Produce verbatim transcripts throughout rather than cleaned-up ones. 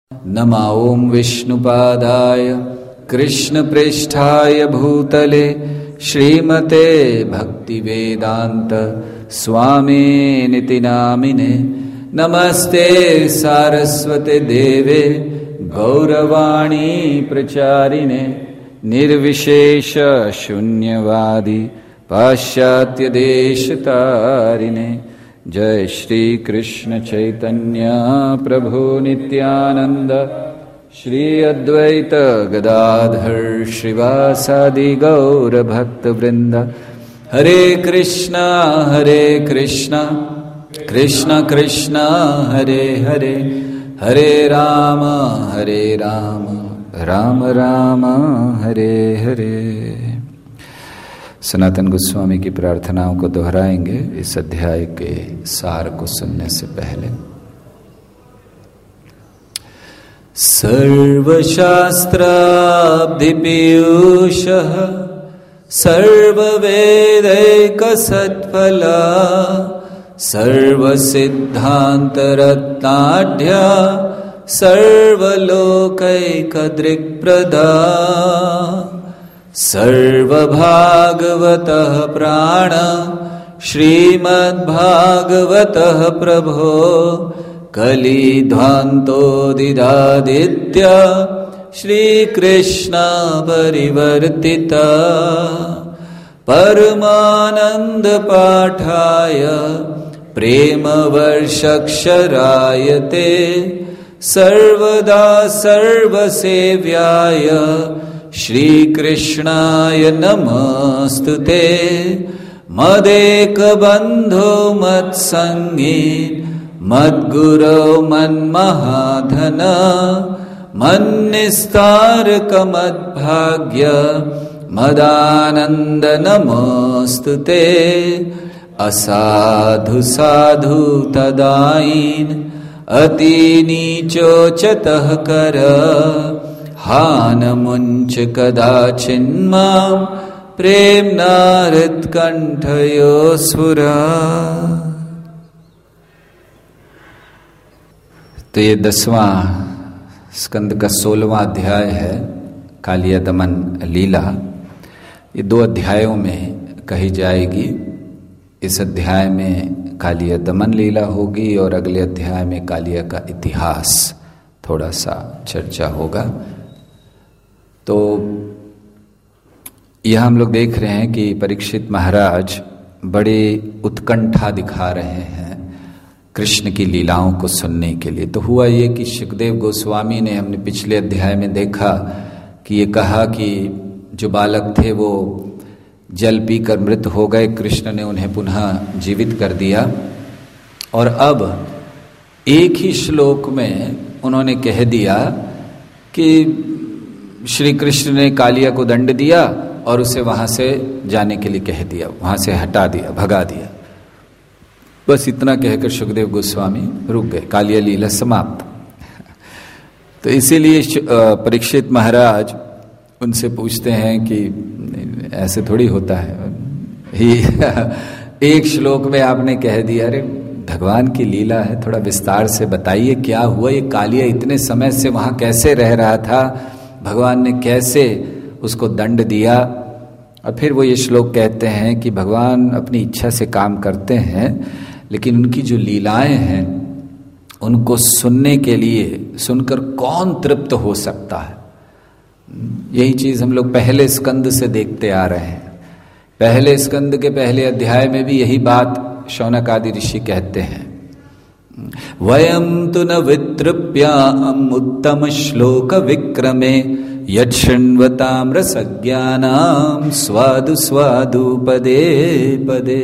नमः ओं विष्णुपादाय कृष्णप्रेष्ठाय भूतले श्रीमते भक्तिवेदांत स्वामिनिति नामिने। नमस्ते सारस्वते देवे गौरवाणी प्रचारिणे निर्विशेष शून्यवादी पाश्चात्य देशतारिणे। जय श्री कृष्ण चैतन्य प्रभु नित्यानंद श्री अद्वैत गदाधर श्रीवासादि गौर भक्त वृंद। हरे कृष्णा हरे कृष्णा कृष्ण कृष्ण हरे हरे, हरे राम हरे राम राम राम हरे हरे। सनातन गोस्वामी की प्रार्थनाओं को दोहराएंगे इस अध्याय के सार को सुनने से पहले। सर्वशास्त्राब्धिपीयूषः सर्ववेदैकसत्फला सर्वसिद्धान्तरत्नाढ्या सर्वलोकैकदृक्प्रदा सर्वभागवतः प्राण श्रीमद्भागवतः प्रभो कलिध्वान्तोदिदादित्य श्रीकृष्ण परिवर्तिता परमानंद पाठाय प्रेमवर्षक्षरायते सर्वदा सर्वसेव्याय श्रीकृष्णाय नमस्तुते। मदेकबन्धो मत्सङ्गी मद्गुरो मन्महाधन मन्निस्तारकमद्भाग्य मदानन्द नमस्तुते। असाधु साधु तदाईन अतिनीचोचतः कर हानमुञ्च कदाचिन्मां प्रेम्णा हृत्कण्ठयोऽस्फुरा। तो ये दसवां स्कंद का सोलहवां अध्याय है, कालिया दमन लीला। ये दो अध्यायों में कही जाएगी। इस अध्याय में कालिया दमन लीला होगी और अगले अध्याय में कालिया का इतिहास थोड़ा सा चर्चा होगा। तो यह हम लोग देख रहे हैं कि परीक्षित महाराज बड़े उत्कंठा दिखा रहे हैं कृष्ण की लीलाओं को सुनने के लिए। तो हुआ ये कि शुकदेव गोस्वामी ने, हमने पिछले अध्याय में देखा कि ये कहा कि जो बालक थे वो जल पीकर मृत हो गए, कृष्ण ने उन्हें पुनः जीवित कर दिया। और अब एक ही श्लोक में उन्होंने कह दिया कि श्री कृष्ण ने कालिया को दंड दिया और उसे वहां से जाने के लिए कह दिया, वहां से हटा दिया, भगा दिया। बस इतना कहकर सुखदेव गोस्वामी रुक गए, कालिया लीला समाप्त। तो इसीलिए परीक्षित महाराज उनसे पूछते हैं कि ऐसे थोड़ी होता है, ही एक श्लोक में आपने कह दिया। अरे भगवान की लीला है, थोड़ा विस्तार से बताइए क्या हुआ। ये कालिया इतने समय से वहां कैसे रह रहा था, भगवान ने कैसे उसको दंड दिया। और फिर वो ये श्लोक कहते हैं कि भगवान अपनी इच्छा से काम करते हैं, लेकिन उनकी जो लीलाएं हैं उनको सुनने के लिए, सुनकर कौन तृप्त हो सकता है। यही चीज हम लोग पहले स्कंद से देखते आ रहे हैं। पहले स्कंद के पहले अध्याय में भी यही बात शौनक आदि ऋषि कहते हैं। वयम तु न वितृप्याम उत्तम श्लोक विक्रमे यच्छृण्वताम् रसज्ञानाम् स्वादु स्वादु पदे पदे।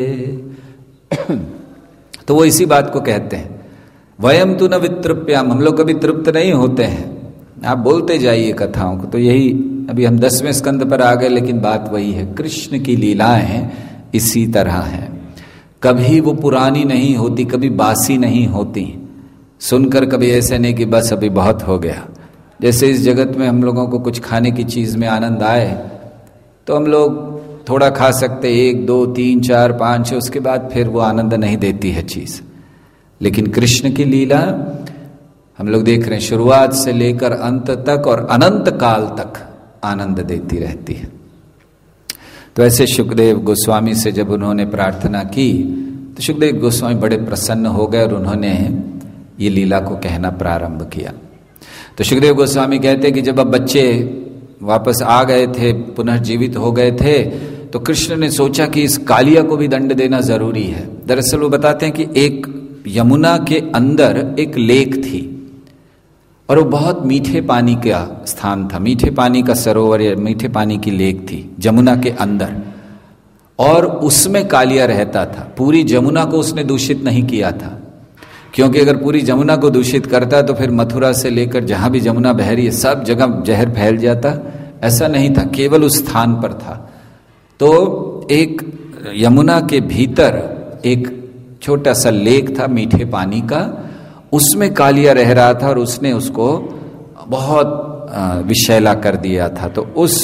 तो वो इसी बात को कहते हैं, वयम तु न वितृप्याम, हम लोग कभी तृप्त नहीं होते हैं, आप बोलते जाइए कथाओं को। तो यही अभी हम दसवें स्कंद पर आ गए, लेकिन बात वही है, कृष्ण की लीलाएं इसी तरह हैं। कभी वो पुरानी नहीं होती, कभी बासी नहीं होती। सुनकर कभी ऐसे नहीं कि बस अभी बहुत हो गया। जैसे इस जगत में हम लोगों को कुछ खाने की चीज में आनंद आए तो हम लोग थोड़ा खा सकते, एक दो तीन चार पाँच, उसके बाद फिर वो आनंद नहीं देती है चीज। लेकिन कृष्ण की लीला हम लोग देख रहे हैं शुरुआत से लेकर अंत तक और अनंत काल तक आनंद देती रहती है। तो ऐसे सुखदेव गोस्वामी से जब उन्होंने प्रार्थना की तो सुखदेव गोस्वामी बड़े प्रसन्न हो गए और उन्होंने ये लीला को कहना प्रारंभ किया। तो सुखदेव गोस्वामी कहते कि जब अब बच्चे वापस आ गए थे, पुनर्जीवित हो गए थे, तो कृष्ण ने सोचा कि इस कालिया को भी दंड देना जरूरी है। दरअसल वो बताते हैं कि एक यमुना के अंदर एक लेक थी और वो बहुत मीठे पानी का स्थान था, मीठे पानी का सरोवर या मीठे पानी की लेक थी जमुना के अंदर, और उसमें कालिया रहता था। पूरी जमुना को उसने दूषित नहीं किया था, क्योंकि अगर पूरी जमुना को दूषित करता तो फिर मथुरा से लेकर जहां भी जमुना बह रही है सब जगह जहर फैल जाता। ऐसा नहीं था, केवल उस स्थान पर था। तो एक यमुना के भीतर एक छोटा सा लेक था मीठे पानी का, उसमें कालिया रह रहा था और उसने उसको बहुत विषैला कर दिया था। तो उस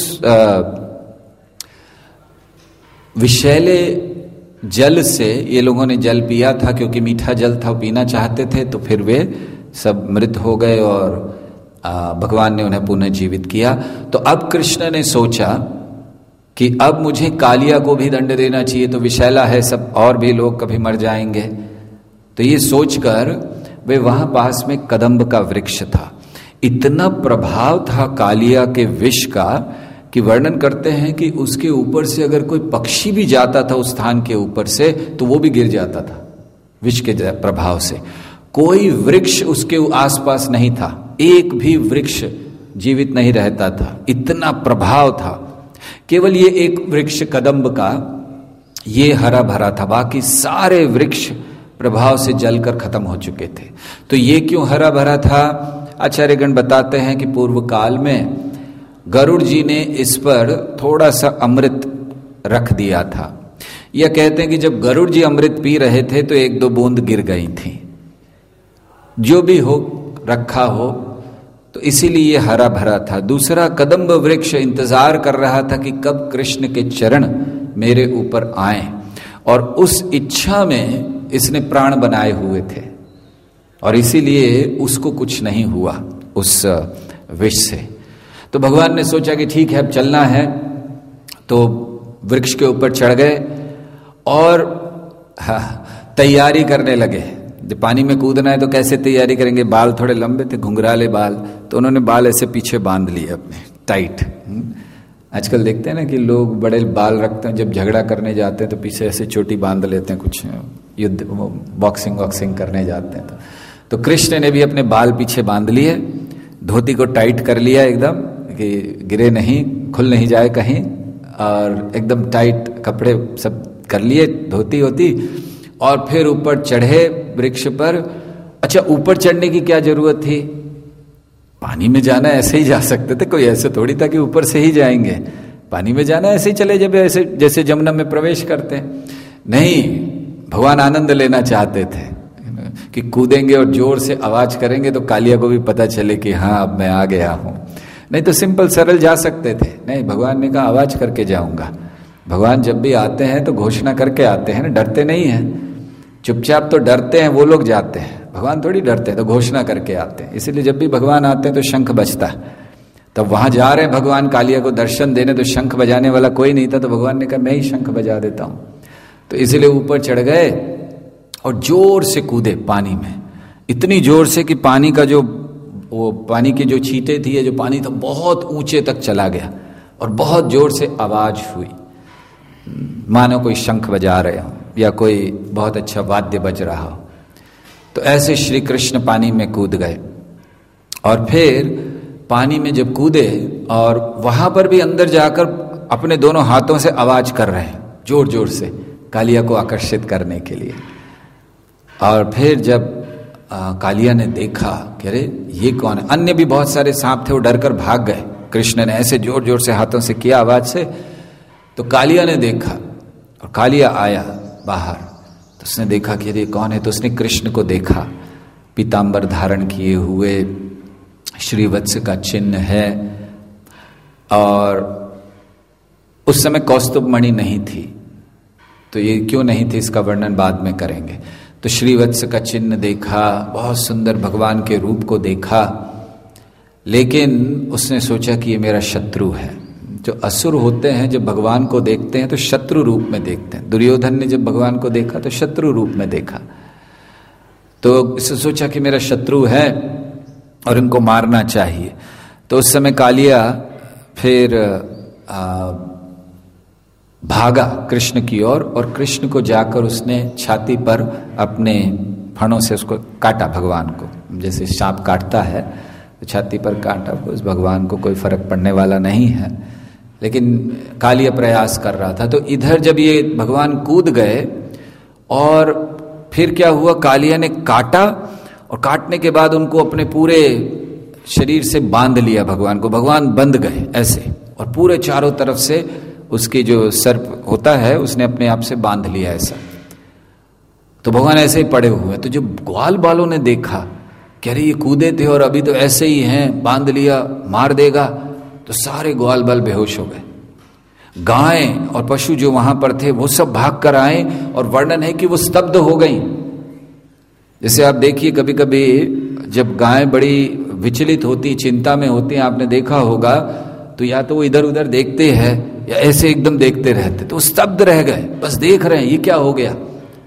विषैले जल से ये लोगों ने जल पिया था, क्योंकि मीठा जल था, पीना चाहते थे, तो फिर वे सब मृत हो गए और भगवान ने उन्हें पुनः जीवित किया। तो अब कृष्ण ने सोचा कि अब मुझे कालिया को भी दंड देना चाहिए, तो विषैला है सब, और भी लोग कभी मर जाएंगे। तो ये सोचकर वे वहां पास में कदम्ब का वृक्ष था, इतना प्रभाव था कालिया के विष का कि वर्णन करते हैं कि उसके ऊपर से अगर कोई पक्षी भी जाता था उस स्थान के ऊपर से तो वो भी गिर जाता था विष के प्रभाव से। कोई वृक्ष उसके आसपास नहीं था, एक भी वृक्ष जीवित नहीं रहता था, इतना प्रभाव था। केवल ये एक वृक्ष कदम्ब का ये हरा भरा था, बाकी सारे वृक्ष प्रभाव से जलकर खत्म हो चुके थे। तो ये क्यों हरा भरा था? आचार्यगण बताते हैं कि पूर्व काल में गरुड़ जी ने इस पर थोड़ा सा अमृत रख दिया था। यह कहते हैं कि जब गरुड़ जी अमृत पी रहे थे तो एक दो बूंद गिर गई थी। जो भी हो रखा हो, तो इसीलिए यह हरा भरा था। दूसरा, कदम्ब वृक्ष इंतजार कर रहा था कि कब कृष्ण के चरण मेरे ऊपर आए, और उस इच्छा में इसने प्राण बनाए हुए थे, और इसीलिए उसको कुछ नहीं हुआ उस विष से। तो भगवान ने सोचा कि ठीक है अब चलना है, तो वृक्ष के ऊपर चढ़ गए और तैयारी करने लगे। जब पानी में कूदना है तो कैसे तैयारी करेंगे? बाल थोड़े लंबे थे, घुंघराले बाल, तो उन्होंने बाल ऐसे पीछे बांध लिए अपने टाइट। आजकल देखते हैं ना कि लोग बड़े बाल रखते हैं, जब झगड़ा करने जाते हैं तो पीछे ऐसे चोटी बांध लेते हैं, कुछ युद्ध बॉक्सिंग वॉक्सिंग करने जाते हैं। तो, तो कृष्ण ने भी अपने बाल पीछे बांध लिए, धोती को टाइट कर लिया एकदम कि गिरे नहीं, खुल नहीं जाए कहीं, और एकदम टाइट कपड़े सब कर लिए, धोती होती, और फिर ऊपर चढ़े वृक्ष पर। अच्छा, ऊपर चढ़ने की क्या जरूरत थी? पानी में जाना ऐसे ही जा सकते थे, कोई ऐसे थोड़ी था कि ऊपर से ही जाएंगे। पानी में जाना ऐसे ही चले जब ऐसे जैसे जमुना में प्रवेश करते हैं। नहीं, भगवान आनंद लेना चाहते थे कि कूदेंगे और जोर से आवाज करेंगे तो कालिया को भी पता चले कि हाँ अब मैं आ गया हूं। नहीं तो सिंपल सरल जा सकते थे, नहीं, भगवान ने कहा आवाज करके जाऊंगा। भगवान जब भी आते हैं तो घोषणा करके आते हैं ना, डरते नहीं हैं। चुपचाप तो डरते हैं वो लोग जाते हैं, भगवान थोड़ी डरते हैं, तो घोषणा करके आते हैं। इसलिए जब भी भगवान आते हैं तो शंख बजता है। तब वहां जा रहे हैं भगवान कालिया को दर्शन देने, तो शंख बजाने वाला कोई नहीं था, तो भगवान ने कहा मैं ही शंख बजा देता हूं। तो इसलिए ऊपर चढ़ गए और जोर से कूदे पानी में, इतनी जोर से कि पानी का जो वो पानी की जो छींटे थी, जो पानी था बहुत ऊंचे तक चला गया और बहुत जोर से आवाज हुई, मानो कोई शंख बजा रहे हो या कोई बहुत अच्छा वाद्य बज रहा हो। तो ऐसे श्री कृष्ण पानी में कूद गए, और फिर पानी में जब कूदे और वहां पर भी अंदर जाकर अपने दोनों हाथों से आवाज कर रहे हैं जोर जोर से, कालिया को आकर्षित करने के लिए। और फिर जब आ, कालिया ने देखा कि अरे ये कौन है, अन्य भी बहुत सारे सांप थे, वो डर कर भाग गए। कृष्ण ने ऐसे जोर जोर से हाथों से किया आवाज से, तो कालिया ने देखा, और कालिया आया बाहर, तो उसने देखा कि ये कौन है। तो उसने कृष्ण को देखा, पीतांबर धारण किए हुए, श्रीवत्स का चिन्ह है, और उस समय कौस्तुभ मणि नहीं थी। तो ये क्यों नहीं थी इसका वर्णन बाद में करेंगे। तो श्रीवत्स का चिन्ह देखा, बहुत सुंदर भगवान के रूप को देखा, लेकिन उसने सोचा कि ये मेरा शत्रु है। जो असुर होते हैं जब भगवान को देखते हैं तो शत्रु रूप में देखते हैं। दुर्योधन ने जब भगवान को देखा तो शत्रु रूप में देखा, तो इसने सोचा कि मेरा शत्रु है और इनको मारना चाहिए। तो उस समय कालिया फिर आ, भागा कृष्ण की ओर और, और कृष्ण को जाकर उसने छाती पर अपने फणों से उसको काटा भगवान को, जैसे सांप काटता है तो छाती पर काटा। उस भगवान को कोई फर्क पड़ने वाला नहीं है, लेकिन कालिया प्रयास कर रहा था। तो इधर जब ये भगवान कूद गए और फिर क्या हुआ, कालिया ने काटा और काटने के बाद उनको अपने पूरे शरीर से बांध लिया भगवान को। भगवान बंध गए ऐसे, और पूरे चारों तरफ से उसके जो सर्प होता है उसने अपने आप से बांध लिया ऐसा। तो भगवान ऐसे ही पड़े हुए। तो जब ग्वाल बालों ने देखा, कह रहे ये कूदे थे और अभी तो ऐसे ही हैं, बांध लिया मार देगा, तो सारे ग्वाल बाल बेहोश हो गए। गाय और पशु जो वहां पर थे वो सब भाग कर आए और वर्णन है कि वो स्तब्ध हो गई। जैसे आप देखिए कभी कभी जब गाय बड़ी विचलित होती, चिंता में होती है, आपने देखा होगा, तो या तो वो इधर उधर देखते हैं या ऐसे एकदम देखते रहते, तो स्तब्ध रह गए, बस देख रहे हैं ये क्या हो गया।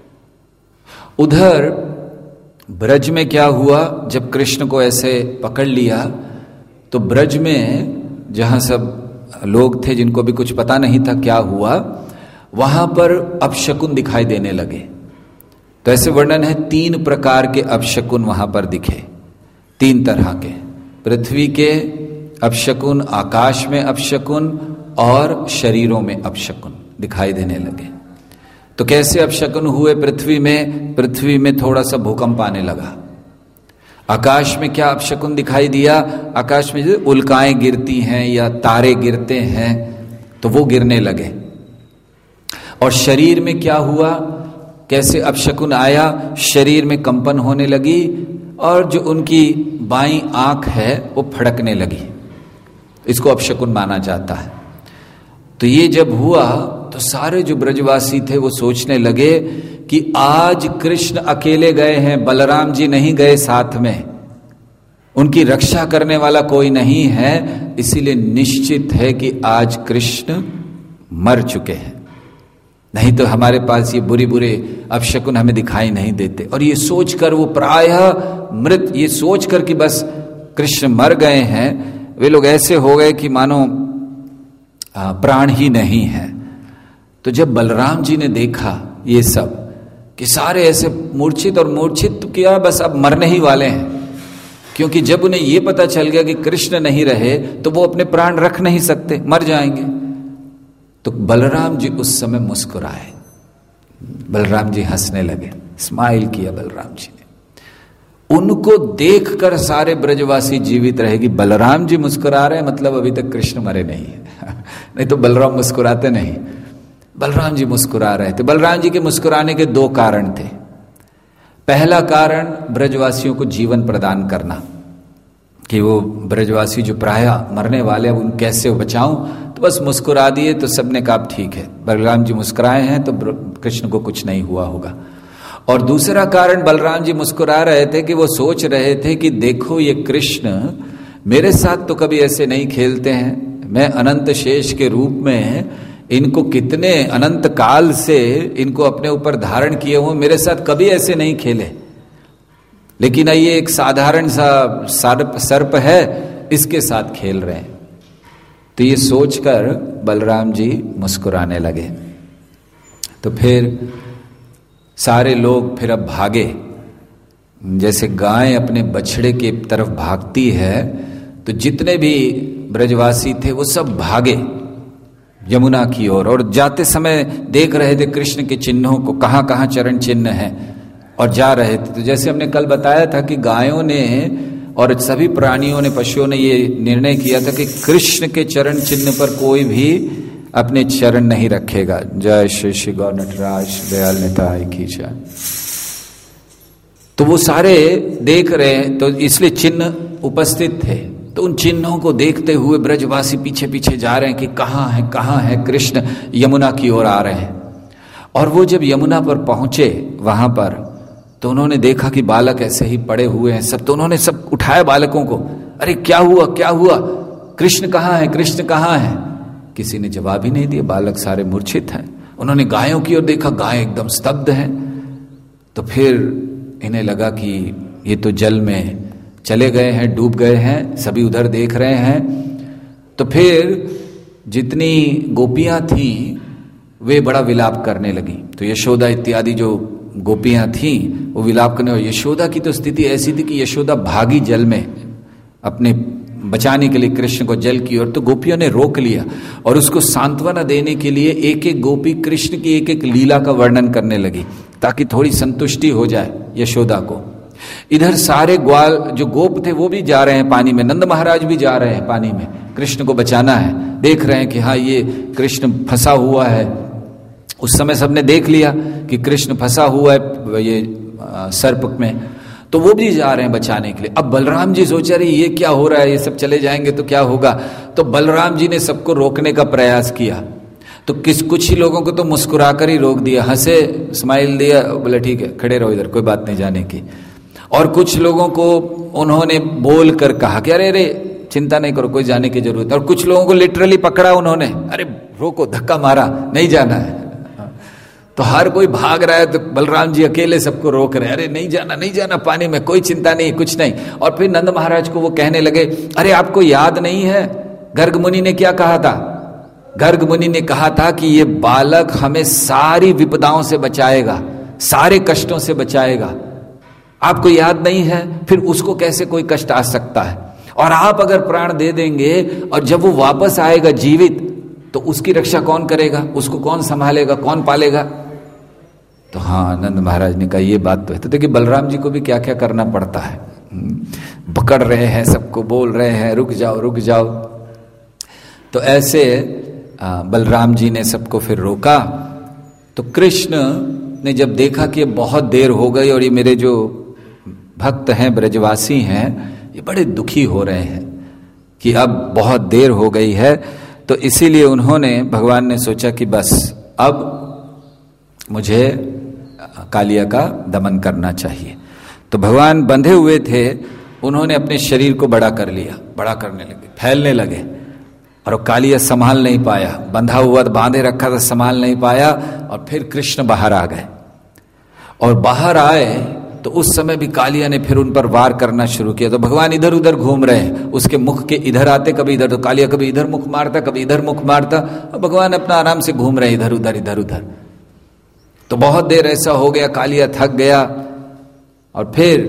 उधर ब्रज में क्या हुआ, जब कृष्ण को ऐसे पकड़ लिया तो ब्रज में जहां सब लोग थे जिनको भी कुछ पता नहीं था क्या हुआ, वहां पर अपशकुन दिखाई देने लगे। तो ऐसे वर्णन है तीन प्रकार के अपशकुन वहां पर दिखे, तीन तरह के, पृथ्वी के अपशकुन, आकाश में अपशकुन और शरीरों में अपशकुन दिखाई देने लगे। तो कैसे अपशकुन हुए पृथ्वी में, पृथ्वी में थोड़ा सा भूकंप आने लगा। आकाश में क्या अपशकुन दिखाई दिया, आकाश में जैसे उल्काएं गिरती हैं या तारे गिरते हैं तो वो गिरने लगे। और शरीर में क्या हुआ, कैसे अपशकुन आया, शरीर में कंपन होने लगी और जो उनकी बाईं आंख है वो फड़कने लगी, इसको अपशकुन माना जाता है। तो ये जब हुआ तो सारे जो ब्रजवासी थे वो सोचने लगे कि आज कृष्ण अकेले गए हैं, बलराम जी नहीं गए साथ में, उनकी रक्षा करने वाला कोई नहीं है, इसीलिए निश्चित है कि आज कृष्ण मर चुके हैं, नहीं तो हमारे पास ये बुरी बुरे अपशकुन हमें दिखाई नहीं देते। और ये सोचकर वो प्रायः मृत, ये सोचकर कि बस कृष्ण मर गए हैं, वे लोग ऐसे हो गए कि मानो प्राण ही नहीं है। तो जब बलराम जी ने देखा ये सब कि सारे ऐसे मूर्छित और मूर्छित तो किया, बस अब मरने ही वाले हैं, क्योंकि जब उन्हें ये पता चल गया कि कृष्ण नहीं रहे तो वो अपने प्राण रख नहीं सकते, मर जाएंगे। तो बलराम जी उस समय मुस्कुराए, बलराम जी हंसने लगे, स्माइल किया बलराम जी ने। उनको देखकर सारे ब्रजवासी जीवित रहेगी, बलराम जी मुस्कुरा रहे हैं मतलब अभी तक कृष्ण मरे नहीं है नहीं तो बलराम मुस्कुराते नहीं, बलराम जी मुस्कुरा रहे थे। बलराम जी के मुस्कुराने के दो कारण थे। पहला कारण ब्रजवासियों को जीवन प्रदान करना, कि वो ब्रजवासी जो प्रायः मरने वाले अब उन कैसे बचाऊं, तो बस मुस्कुरा दिए तो सबने कहा ठीक है, बलराम जी मुस्कुराए हैं तो कृष्ण को कुछ नहीं हुआ होगा। और दूसरा कारण बलराम जी मुस्कुरा रहे थे कि वो सोच रहे थे कि देखो ये कृष्ण मेरे साथ तो कभी ऐसे नहीं खेलते हैं, मैं अनंत शेष के रूप में इनको कितने अनंत काल से इनको अपने ऊपर धारण किए हुए, मेरे साथ कभी ऐसे नहीं खेले, लेकिन ये एक साधारण सा सर्प सर्प है, इसके साथ खेल रहे हैं। तो ये सोचकर बलराम जी मुस्कुराने लगे। तो फिर सारे लोग फिर अब भागे, जैसे गाय अपने बछड़े के तरफ भागती है, तो जितने भी ब्रजवासी थे वो सब भागे यमुना की ओर, और जाते समय देख रहे थे कृष्ण के चिन्हों को, कहाँ कहाँ चरण चिन्ह हैं, और जा रहे थे। तो जैसे हमने कल बताया था कि गायों ने और सभी प्राणियों ने, पशुओं ने ये निर्णय किया था कि कृष्ण के चरण चिन्ह पर कोई भी अपने चरण नहीं रखेगा। जय श्री श्री गौर नटराज दयाल निताय की जय। तो वो सारे देख रहे हैं, तो इसलिए चिन्ह उपस्थित थे, तो उन चिन्हों को देखते हुए ब्रजवासी पीछे पीछे जा रहे हैं कि कहाँ है कहाँ है कृष्ण, यमुना की ओर आ रहे हैं। और वो जब यमुना पर पहुंचे, वहां पर तो उन्होंने देखा कि बालक ऐसे ही पड़े हुए हैं सब, तो उन्होंने सब उठाया बालकों को। अरे क्या हुआ क्या हुआ, कृष्ण कहाँ है, कृष्ण कहाँ है? किसी ने जवाब ही नहीं दिया, बालक सारे मूर्छित हैं। उन्होंने गायों की ओर देखा, गाय एकदम स्तब्ध हैं। तो फिर इन्हें लगा कि ये तो जल में चले गए हैं, डूब गए हैं, सभी उधर देख रहे हैं। तो फिर जितनी गोपियां थी वे बड़ा विलाप करने लगी। तो यशोदा इत्यादि जो गोपियां थीं वो विलाप करने, और यशोदा की तो स्थिति ऐसी थी कि यशोदा भागी जल में अपने बचाने के लिए कृष्ण को जल की ओर। तो गोपियों ने रोक लिया और उसको सांत्वना देने के लिए एक एक गोपी कृष्ण की एक एक लीला का वर्णन करने लगी ताकि थोड़ी संतुष्टि हो जाए यशोदा को। इधर सारे ग्वाल जो गोप थे वो भी जा रहे हैं पानी में, नंद महाराज भी जा रहे हैं पानी में, कृष्ण को बचाना है। देख रहे हैं कि हाँ ये कृष्ण फंसा हुआ है। उस समय सबने देख लिया कि कृष्ण फंसा हुआ है ये सर्प में, तो वो भी जा रहे हैं बचाने के लिए। अब बलराम जी सोचा रहे ये क्या हो रहा है, ये सब चले जाएंगे तो क्या होगा। तो बलराम जी ने सबको रोकने का प्रयास किया। तो किस कुछ ही लोगों को तो मुस्कुराकर ही रोक दिया, हंसे, स्माइल दिया, बोले ठीक है खड़े रहो इधर, कोई बात नहीं जाने की। और कुछ लोगों को उन्होंने बोल कर कहा कि अरे अरे चिंता नहीं करो, कोई जाने की जरूरत है। और कुछ लोगों को लिटरली पकड़ा उन्होंने, अरे रोको, धक्का मारा, नहीं जाना है। तो हर कोई भाग रहा है, तो बलराम जी अकेले सबको रोक रहे हैं, अरे नहीं जाना नहीं जाना पानी में, कोई चिंता नहीं, कुछ नहीं। और फिर नंद महाराज को वो कहने लगे, अरे आपको याद नहीं है गर्ग मुनि ने क्या कहा था? गर्ग मुनि ने कहा था कि ये बालक हमें सारी विपदाओं से बचाएगा, सारे कष्टों से बचाएगा। आपको याद नहीं है? फिर उसको कैसे कोई कष्ट आ सकता है? और आप अगर प्राण दे देंगे और जब वो वापस आएगा जीवित, तो उसकी रक्षा कौन करेगा, उसको कौन संभालेगा, कौन पालेगा? तो हाँ, आनंद महाराज ने कहा ये बात तो है। तो देखिए बलराम जी को भी क्या क्या करना पड़ता है, पकड़ रहे हैं सबको, बोल रहे हैं रुक जाओ रुक जाओ। तो ऐसे बलराम जी ने सबको फिर रोका। तो कृष्ण ने जब देखा कि ये बहुत देर हो गई और ये मेरे जो भक्त हैं, ब्रजवासी हैं, ये बड़े दुखी हो रहे हैं कि अब बहुत देर हो गई है, तो इसीलिए उन्होंने, भगवान ने सोचा कि बस अब मुझे कालिया का दमन करना चाहिए। तो भगवान बंधे हुए थे, उन्होंने अपने शरीर को बड़ा कर लिया, बड़ा करने लगे, फैलने लगे। और कालिया संभाल नहीं पाया, बंधा हुआ बांधे रखा था, संभाल नहीं पाया। और फिर कृष्ण बाहर आ गए। और बाहर आए तो उस समय भी कालिया ने फिर उन पर वार करना शुरू किया। तो भगवान इधर उधर घूम रहे हैं, उसके मुख के इधर आते कभी इधर, तो कालिया कभी इधर मुख मारता कभी इधर मुख मारता, और भगवान अपना आराम से घूम रहे इधर उधर इधर उधर। तो बहुत देर ऐसा हो गया, कालिया थक गया। और फिर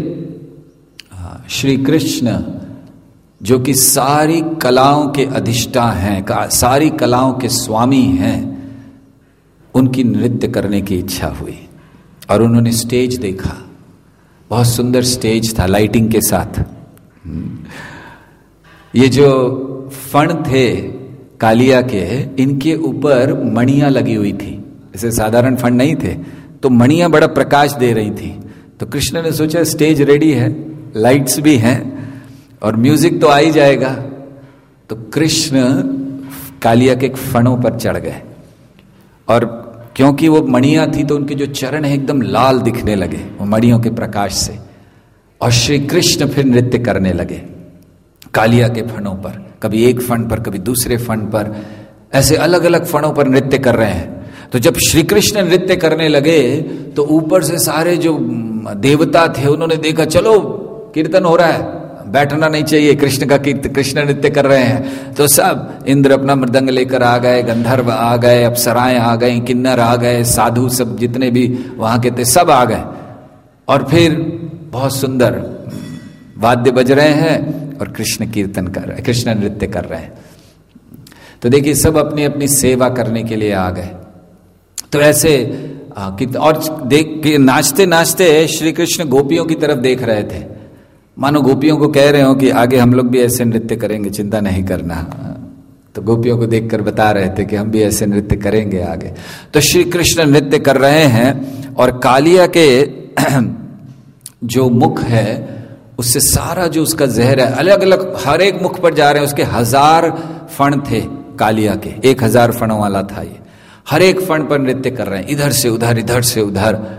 श्री कृष्ण जो कि सारी कलाओं के अधिष्ठा हैं, सारी कलाओं के स्वामी हैं, उनकी नृत्य करने की इच्छा हुई। और उन्होंने स्टेज देखा, बहुत सुंदर स्टेज था लाइटिंग के साथ। ये जो फण थे कालिया के, इनके ऊपर मणियां लगी हुई थी, ऐसे साधारण फण नहीं थे, तो मणियां बड़ा प्रकाश दे रही थी। तो कृष्ण ने सोचा स्टेज रेडी है, लाइट्स भी हैं और म्यूजिक तो आ ही जाएगा। तो कृष्ण कालिया के फणों पर चढ़ गए, और क्योंकि वो मणियां थी तो उनके जो चरण है एकदम लाल दिखने लगे वो मणियों के प्रकाश से। और श्री कृष्ण फिर नृत्य करने लगे कालिया के फणों पर, कभी एक फण पर कभी दूसरे फण पर, ऐसे अलग अलग फणों पर नृत्य कर रहे हैं। तो जब श्री कृष्ण नृत्य करने लगे तो ऊपर से सारे जो देवता थे उन्होंने देखा, चलो कीर्तन हो रहा है, बैठना नहीं चाहिए, कृष्ण का कीर्तन, कृष्ण नृत्य कर रहे हैं। तो सब इंद्र अपना मृदंग लेकर आ गए, गंधर्व आ गए, अप्सराएं आ गए, किन्नर आ गए, साधु सब जितने भी वहां के थे सब आ गए। और फिर बहुत सुंदर वाद्य बज रहे हैं और कृष्ण कीर्तन कर रहे हैं, कृष्ण नृत्य कर रहे हैं। तो देखिए सब अपनी अपनी सेवा करने के लिए आ गए। तो ऐसे और देख के नाचते नाचते श्री कृष्ण गोपियों की तरफ देख रहे थे, मानो गोपियों को कह रहे हो कि आगे हम लोग भी ऐसे नृत्य करेंगे, चिंता नहीं करना। तो गोपियों को देखकर बता रहे थे कि हम भी ऐसे नृत्य करेंगे आगे। तो श्री कृष्ण नृत्य कर रहे हैं और कालिया के जो मुख है उससे सारा जो उसका जहर है अलग अलग हर एक मुख पर जा रहे हैं। उसके हजार फण थे कालिया के, एक हजार फणों वाला था ये, हर एक फण पर नृत्य कर रहे हैं, इधर से उधर इधर से उधर।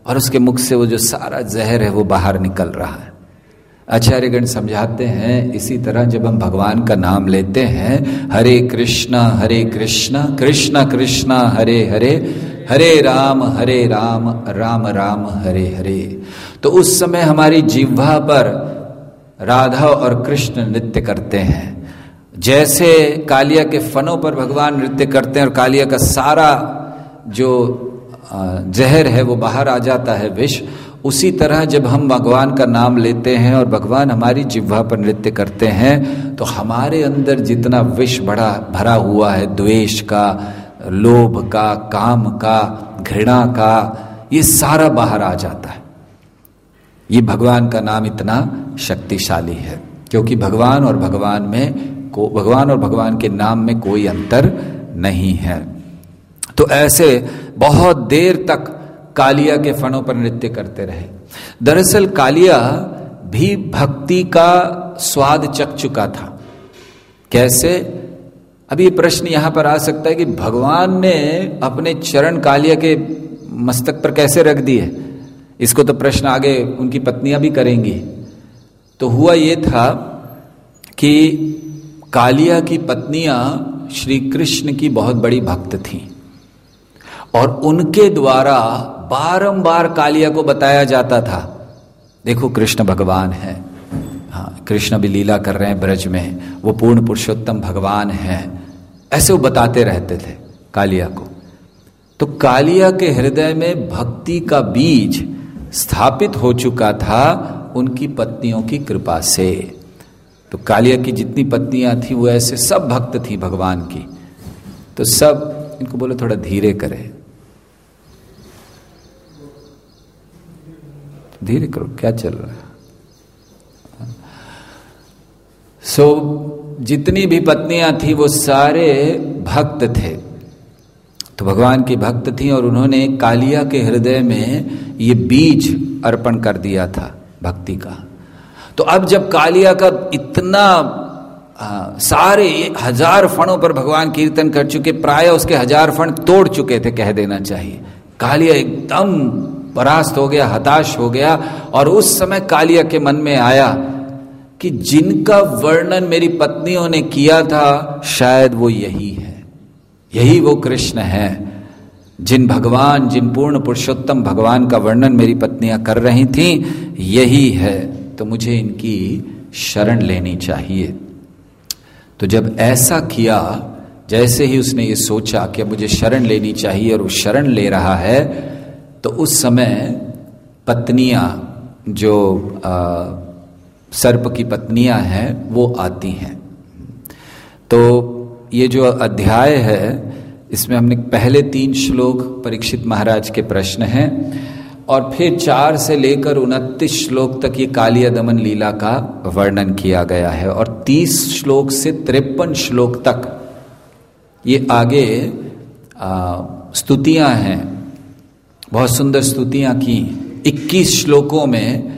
और उसके मुख से वो जो सारा जहर है वो बाहर निकल रहा है। आचार्यगण समझाते हैं इसी तरह जब हम भगवान का नाम लेते हैं, हरे कृष्णा हरे कृष्णा कृष्णा कृष्णा हरे हरे, हरे राम हरे राम राम राम हरे हरे, तो उस समय हमारी जिह्वा पर राधा और कृष्ण नृत्य करते हैं। जैसे कालिया के फनों पर भगवान नृत्य करते हैं और कालिया का सारा जो जहर है वो बाहर आ जाता है, विष, उसी तरह जब हम भगवान का नाम लेते हैं और भगवान हमारी जिह्वा पर नृत्य करते हैं तो हमारे अंदर जितना विष बड़ा भरा हुआ है, द्वेष का, लोभ का, काम का, घृणा का, ये सारा बाहर आ जाता है। ये भगवान का नाम इतना शक्तिशाली है क्योंकि भगवान और भगवान में को भगवान और भगवान के नाम में कोई अंतर नहीं है। तो ऐसे बहुत देर तक कालिया के फनों पर नृत्य करते रहे। दरअसल कालिया भी भक्ति का स्वाद चख चुका था। कैसे? अब ये प्रश्न यहां पर आ सकता है कि भगवान ने अपने चरण कालिया के मस्तक पर कैसे रख दिए, इसको तो प्रश्न आगे उनकी पत्नियां भी करेंगी। तो हुआ ये था कि कालिया की पत्नियां श्री कृष्ण की बहुत बड़ी भक्त थीं और उनके द्वारा बारंबार कालिया को बताया जाता था, देखो कृष्ण भगवान है, हाँ कृष्ण भी लीला कर रहे हैं ब्रज में, वो पूर्ण पुरुषोत्तम भगवान है, ऐसे वो बताते रहते थे कालिया को। तो कालिया के हृदय में भक्ति का बीज स्थापित हो चुका था उनकी पत्नियों की कृपा से। तो कालिया की जितनी पत्नियां थी वो ऐसे सब भक्त थी भगवान की। तो सब इनको बोले थोड़ा धीरे करें, धीरे करो, क्या चल रहा है। सो so, जितनी भी पत्नियां थी वो सारे भक्त थे, तो भगवान की भक्त थी और उन्होंने कालिया के हृदय में ये बीज अर्पण कर दिया था भक्ति का। तो अब जब कालिया का इतना आ, सारे हजार फणों पर भगवान कीर्तन कर चुके, प्राय उसके हजार फण तोड़ चुके थे कह देना चाहिए, कालिया एकदम परास्त हो गया, हताश हो गया। और उस समय कालिया के मन में आया कि जिनका वर्णन मेरी पत्नियों ने किया था शायद वो यही है, यही वो कृष्ण है, जिन भगवान जिन पूर्ण पुरुषोत्तम भगवान का वर्णन मेरी पत्नियां कर रही थीं, यही है, तो मुझे इनकी शरण लेनी चाहिए। तो जब ऐसा किया, जैसे ही उसने ये सोचा कि अब मुझे शरण लेनी चाहिए और वो शरण ले रहा है, तो उस समय पत्नियां जो आ, सर्प की पत्नियां हैं वो आती हैं। तो ये जो अध्याय है इसमें हमने पहले तीन श्लोक परीक्षित महाराज के प्रश्न हैं और फिर चार से लेकर उनतीस श्लोक तक ये कालिया दमन लीला का वर्णन किया गया है और तीस श्लोक से तिरपन श्लोक तक ये आगे स्तुतियां हैं, बहुत सुंदर स्तुतियां की। इक्कीस श्लोकों में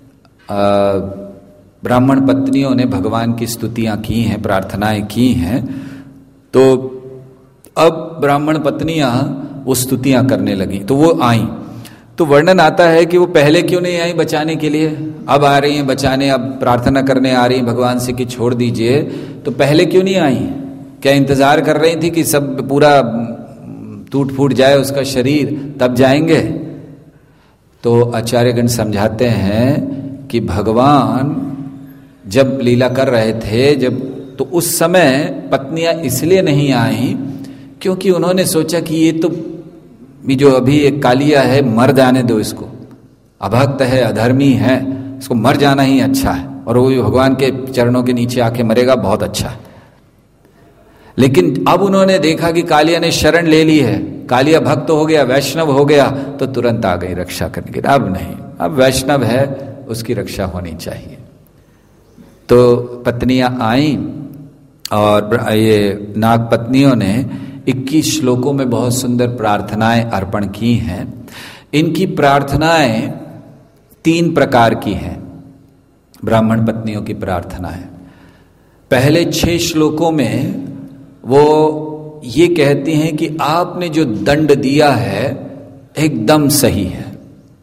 ब्राह्मण पत्नियों ने भगवान की स्तुतियां की हैं, प्रार्थनाएं की हैं। तो अब ब्राह्मण पत्नियां वो स्तुतियां करने लगी, तो वो आई। तो वर्णन आता है कि वो पहले क्यों नहीं आई बचाने के लिए, अब आ रही हैं बचाने, अब प्रार्थना करने आ रही हैं भगवान से कि छोड़ दीजिए, तो पहले क्यों नहीं आई? क्या इंतजार कर रही थी कि सब पूरा टूट फूट जाए उसका शरीर तब जाएंगे? तो आचार्यगण समझाते हैं कि भगवान जब लीला कर रहे थे, जब तो उस समय पत्नियां इसलिए नहीं आई क्योंकि उन्होंने सोचा कि ये तो भी जो अभी एक कालिया है मर जाने दो, इसको अभक्त है, अधर्मी है, इसको मर जाना ही अच्छा है, और वो भगवान के चरणों के नीचे आके मरेगा, बहुत अच्छा है। लेकिन अब उन्होंने देखा कि कालिया ने शरण ले ली है, कालिया भक्त हो गया, वैष्णव हो गया, तो तुरंत आ गई रक्षा करने के लिए। अब नहीं, अब वैष्णव है, उसकी रक्षा होनी चाहिए। तो पत्नियां आई और ये नाग पत्नियों ने इक्कीस श्लोकों में बहुत सुंदर प्रार्थनाएं अर्पण की हैं। इनकी प्रार्थनाएं तीन प्रकार की हैं, ब्राह्मण पत्नियों की प्रार्थनाएं। पहले छह श्लोकों में वो ये कहती हैं कि आपने जो दंड दिया है एकदम सही है,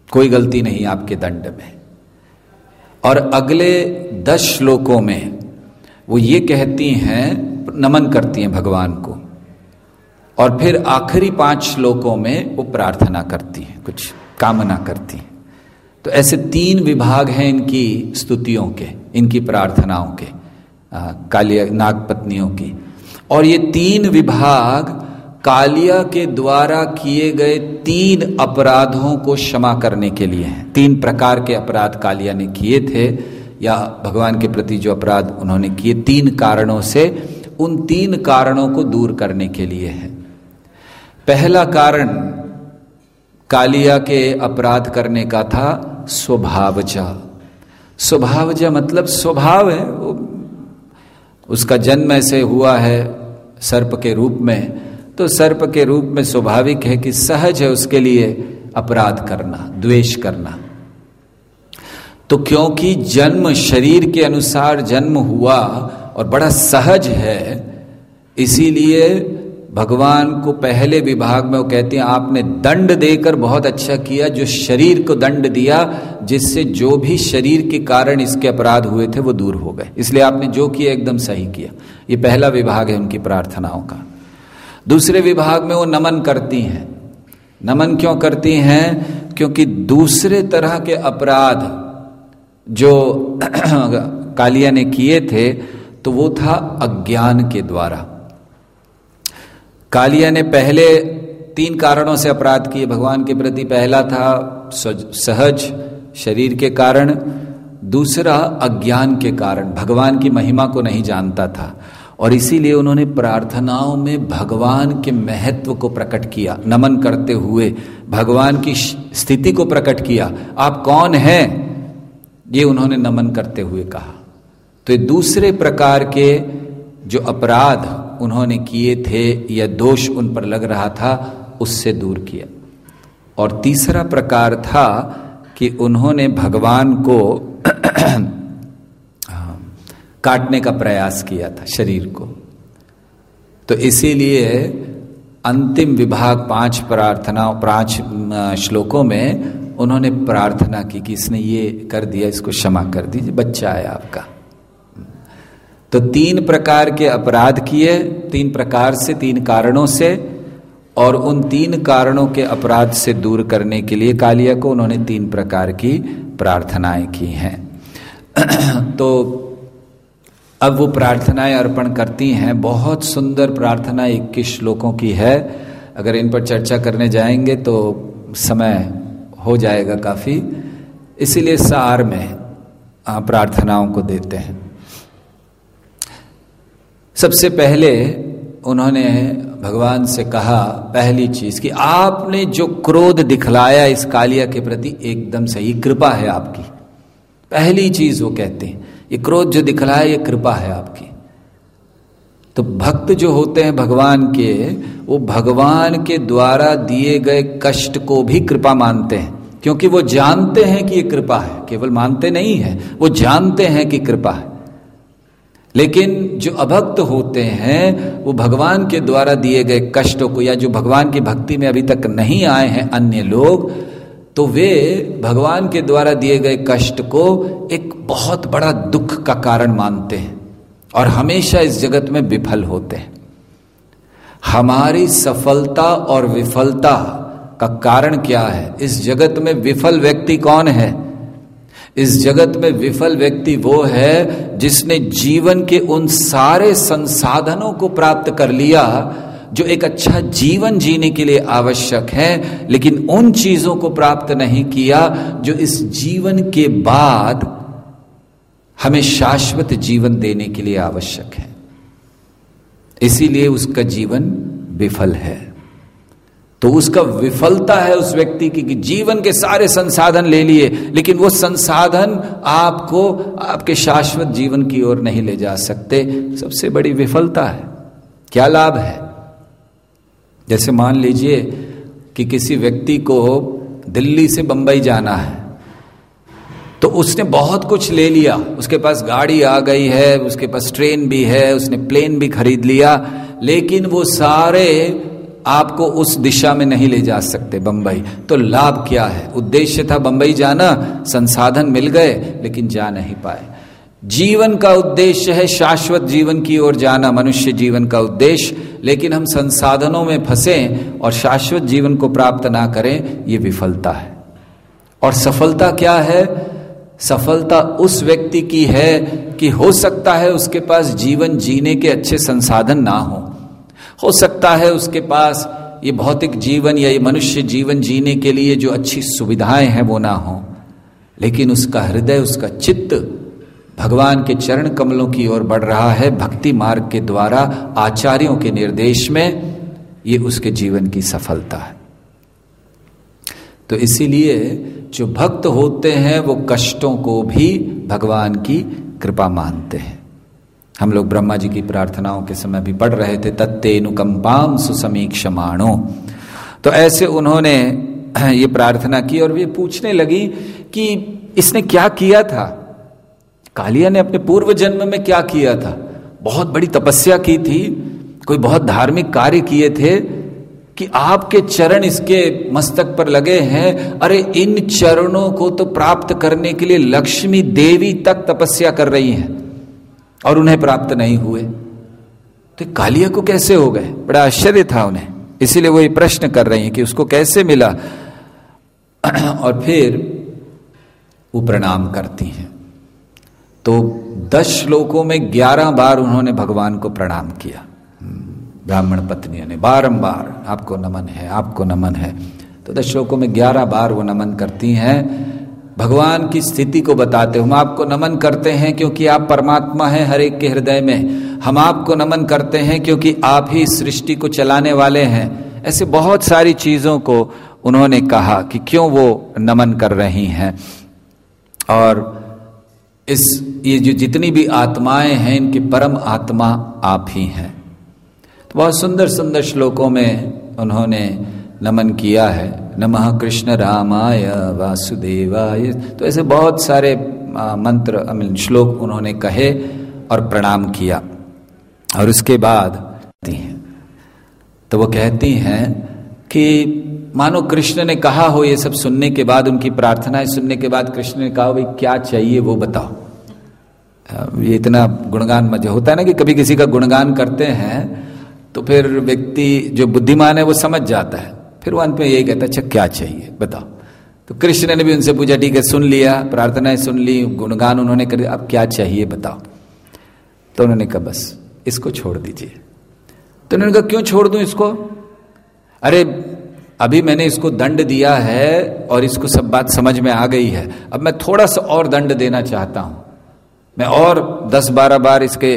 कोई गलती नहीं आपके दंड में। और अगले दस श्लोकों में वो ये कहती हैं, नमन करती हैं भगवान को, और फिर आखिरी पांच श्लोकों में वो प्रार्थना करती हैं, कुछ कामना करती हैं। तो ऐसे तीन विभाग हैं इनकी स्तुतियों के, इनकी प्रार्थनाओं के, कालिया नाग पत्नियों की। और ये तीन विभाग कालिया के द्वारा किए गए तीन अपराधों को क्षमा करने के लिए हैं। तीन प्रकार के अपराध कालिया ने किए थे, या भगवान के प्रति जो अपराध उन्होंने किए तीन कारणों से, उन तीन कारणों को दूर करने के लिए है। पहला कारण कालिया के अपराध करने का था स्वभावजा। स्वभावजा मतलब स्वभाव है, वो उसका जन्म ऐसे हुआ है सर्प के रूप में, तो सर्प के रूप में स्वाभाविक है कि सहज है उसके लिए अपराध करना, द्वेष करना। तो क्योंकि जन्म शरीर के अनुसार जन्म हुआ और बड़ा सहज है, इसीलिए भगवान को पहले विभाग में वो कहते हैं आपने दंड देकर बहुत अच्छा किया, जो शरीर को दंड दिया जिससे जो भी शरीर के कारण इसके अपराध हुए थे वो दूर हो गए, इसलिए आपने जो किया एकदम सही किया। ये पहला विभाग है उनकी प्रार्थनाओं का। दूसरे विभाग में वो नमन करती हैं। नमन क्यों करती हैं? क्योंकि दूसरे तरह के अपराध जो कालिया ने किए थे तो वो था अज्ञान के द्वारा। कालिया ने पहले तीन कारणों से अपराध किए भगवान के प्रति। पहला था सहज शरीर के कारण, दूसरा अज्ञान के कारण, भगवान की महिमा को नहीं जानता था, और इसीलिए उन्होंने प्रार्थनाओं में भगवान के महत्व को प्रकट किया। नमन करते हुए भगवान की स्थिति को प्रकट किया, आप कौन हैं ये उन्होंने नमन करते हुए कहा। तो ये दूसरे प्रकार के जो अपराध उन्होंने किए थे या दोष उन पर लग रहा था उससे दूर किया। और तीसरा प्रकार था कि उन्होंने भगवान को काटने का प्रयास किया था शरीर को। तो इसीलिए अंतिम विभाग पांच प्रार्थनाओं पांच श्लोकों में उन्होंने प्रार्थना की कि इसने ये कर दिया, इसको क्षमा कर दीजिए, बच्चा है आपका। तो तीन प्रकार के अपराध किए, तीन प्रकार से, तीन कारणों से, और उन तीन कारणों के अपराध से दूर करने के लिए कालिया को उन्होंने तीन प्रकार की प्रार्थनाएं की हैं। तो अब वो प्रार्थनाएं अर्पण करती हैं। बहुत सुंदर प्रार्थना इक्कीस श्लोकों की है। अगर इन पर चर्चा करने जाएंगे तो समय हो जाएगा काफी, इसीलिए सार में प्रार्थनाओं को देते हैं। सबसे पहले उन्होंने भगवान से कहा पहली चीज कि आपने जो क्रोध दिखलाया इस कालिया के प्रति एकदम सही, कृपा है आपकी। पहली चीज वो कहते हैं ये क्रोध जो दिखलाया ये कृपा है आपकी। तो भक्त जो होते हैं भगवान के, वो भगवान के द्वारा दिए गए कष्ट को भी कृपा मानते हैं, क्योंकि वो जानते हैं कि ये कृपा है। केवल मानते नहीं है, वो जानते हैं कि कृपा है। लेकिन जो अभक्त होते हैं वो भगवान के द्वारा दिए गए कष्टों को, या जो भगवान की भक्ति में अभी तक नहीं आए हैं अन्य लोग, तो वे भगवान के द्वारा दिए गए कष्ट को एक बहुत बड़ा दुख का कारण मानते हैं और हमेशा इस जगत में विफल होते हैं। हमारी सफलता और विफलता का कारण क्या है? इस जगत में विफल व्यक्ति कौन है? इस जगत में विफल व्यक्ति वो है जिसने जीवन के उन सारे संसाधनों को प्राप्त कर लिया जो एक अच्छा जीवन जीने के लिए आवश्यक है, लेकिन उन चीजों को प्राप्त नहीं किया जो इस जीवन के बाद हमें शाश्वत जीवन देने के लिए आवश्यक है। इसीलिए उसका जीवन विफल है। तो उसका विफलता है उस व्यक्ति की कि जीवन के सारे संसाधन ले लिए, लेकिन वो संसाधन आपको आपके शाश्वत जीवन की ओर नहीं ले जा सकते। सबसे बड़ी विफलता है। क्या लाभ है? जैसे मान लीजिए कि किसी व्यक्ति को दिल्ली से बंबई जाना है, तो उसने बहुत कुछ ले लिया, उसके पास गाड़ी आ गई है, उसके पास ट्रेन भी है, उसने प्लेन भी खरीद लिया, लेकिन वो सारे आपको उस दिशा में नहीं ले जा सकते बंबई, तो लाभ क्या है? उद्देश्य था बंबई जाना, संसाधन मिल गए लेकिन जा नहीं पाए। जीवन का उद्देश्य है शाश्वत जीवन की ओर जाना, मनुष्य जीवन का उद्देश्य, लेकिन हम संसाधनों में फंसे और शाश्वत जीवन को प्राप्त ना करें, ये विफलता है। और सफलता क्या है? सफलता उस व्यक्ति की है कि हो सकता है उसके पास जीवन जीने के अच्छे संसाधन ना हो, हो सकता है उसके पास ये भौतिक जीवन या ये मनुष्य जीवन जीने के लिए जो अच्छी सुविधाएं हैं वो ना हो, लेकिन उसका हृदय, उसका चित्त भगवान के चरण कमलों की ओर बढ़ रहा है भक्ति मार्ग के द्वारा, आचार्यों के निर्देश में, ये उसके जीवन की सफलता है। तो इसीलिए जो भक्त होते हैं वो कष्टों को भी भगवान की कृपा मानते हैं। हम लोग ब्रह्मा जी की प्रार्थनाओं के समय भी पढ़ रहे थे, तत्तेनुकंपाम सुसमीक्षमाणो। तो ऐसे उन्होंने ये प्रार्थना की और वे पूछने लगी कि इसने क्या किया था, कालिया ने अपने पूर्व जन्म में क्या किया था? बहुत बड़ी तपस्या की थी, कोई बहुत धार्मिक कार्य किए थे कि आपके चरण इसके मस्तक पर लगे हैं। अरे इन चरणों को तो प्राप्त करने के लिए लक्ष्मी देवी तक तपस्या कर रही हैं और उन्हें प्राप्त नहीं हुए, तो कालिया को कैसे हो गए? बड़ा आश्चर्य था उन्हें, इसीलिए वो ये प्रश्न कर रही हैं कि उसको कैसे मिला। और फिर वो प्रणाम करती हैं। तो दस श्लोकों में ग्यारह बार उन्होंने भगवान को प्रणाम किया। ब्राह्मण पत्नियों ने बारंबार आपको नमन है, आपको नमन है। तो दस श्लोकों में ग्यारह बार वो नमन करती हैं, भगवान की स्थिति को बताते। हम आपको नमन करते हैं क्योंकि आप परमात्मा हैं हर एक के हृदय में। हम आपको नमन करते हैं क्योंकि आप ही सृष्टि को चलाने वाले हैं। ऐसे बहुत सारी चीजों को उन्होंने कहा कि क्यों वो नमन कर रही हैं। और इस ये जो जितनी भी आत्माएं हैं इनकी परम आत्मा आप ही हैं। तो बहुत सुंदर सुंदर श्लोकों में उन्होंने नमन किया है। नमः कृष्ण रामाय वासुदेवाय। तो ऐसे बहुत सारे मंत्र अमीन श्लोक उन्होंने कहे और प्रणाम किया। और उसके बाद तो वो कहती हैं कि मानो कृष्ण ने कहा हो, ये सब सुनने के बाद, उनकी प्रार्थनाएं सुनने के बाद कृष्ण ने कहा भाई क्या चाहिए वो बताओ। ये इतना गुणगान मजे होता है ना कि कभी किसी का गुणगान करते हैं तो फिर व्यक्ति जो बुद्धिमान है वो समझ जाता है, फिर वो अंत में यही कहता है अच्छा क्या चाहिए बताओ। तो कृष्ण ने भी उनसे पूछा, ठीक है सुन लिया, प्रार्थनाएं सुन ली, गुणगान उन्होंने कर, अब क्या चाहिए बताओ। तो उन्होंने कहा बस इसको छोड़ दीजिए। तो उन्होंने कहा क्यों छोड़ दूं इसको? अरे अभी मैंने इसको दंड दिया है और इसको सब बात समझ में आ गई है, अब मैं थोड़ा सा और दंड देना चाहता हूं। मैं और दस बारह बार इसके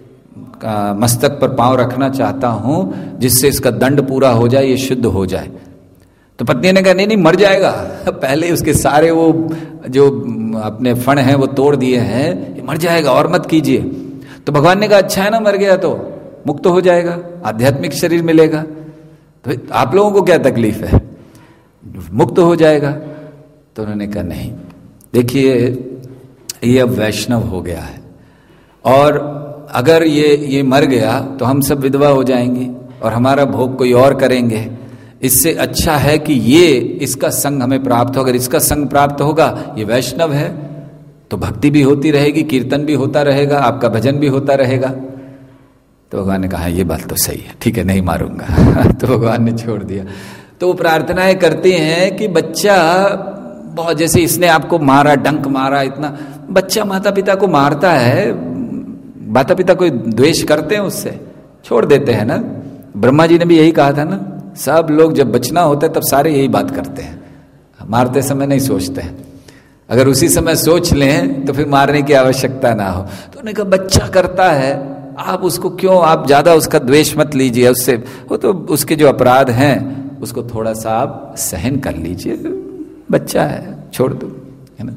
मस्तक पर पांव रखना चाहता हूं जिससे इसका दंड पूरा हो जाए, ये शुद्ध हो जाए। तो पत्नी ने कहा नहीं नहीं मर जाएगा, पहले उसके सारे वो जो अपने फण हैं वो तोड़ दिए हैं, ये मर जाएगा और मत कीजिए। तो भगवान ने कहा अच्छा है ना, मर गया तो मुक्त हो जाएगा, आध्यात्मिक शरीर मिलेगा, तो आप लोगों को क्या तकलीफ है, मुक्त हो जाएगा। तो उन्होंने कहा नहीं, देखिए ये अब वैष्णव हो गया है और अगर ये ये मर गया तो हम सब विधवा हो जाएंगे और हमारा भोग कोई और करेंगे। इससे अच्छा है कि ये इसका संग हमें प्राप्त हो। अगर इसका संग प्राप्त होगा, ये वैष्णव है तो भक्ति भी होती रहेगी, कीर्तन भी होता रहेगा, आपका भजन भी होता रहेगा। तो भगवान ने कहा ये बात तो सही है, ठीक है नहीं मारूंगा। तो भगवान ने छोड़ दिया। तो वो प्रार्थनाएं करते हैं कि बच्चा बहुत, जैसे इसने आपको मारा, डंक मारा, इतना बच्चा माता पिता को मारता है, माता पिता कोई द्वेष करते हैं उससे, छोड़ देते हैं ना। ब्रह्मा जी ने भी यही कहा था ना, सब लोग जब बचना होता है तब सारे यही बात करते हैं, मारते समय नहीं सोचते हैं। अगर उसी समय सोच लें तो फिर मारने की आवश्यकता ना हो। तो उन्होंने कहा बच्चा करता है, आप उसको क्यों, आप ज्यादा उसका द्वेष मत लीजिए, उससे वो तो उसके जो अपराध हैं उसको थोड़ा सा आप सहन कर लीजिए, बच्चा है छोड़ दो, है ना।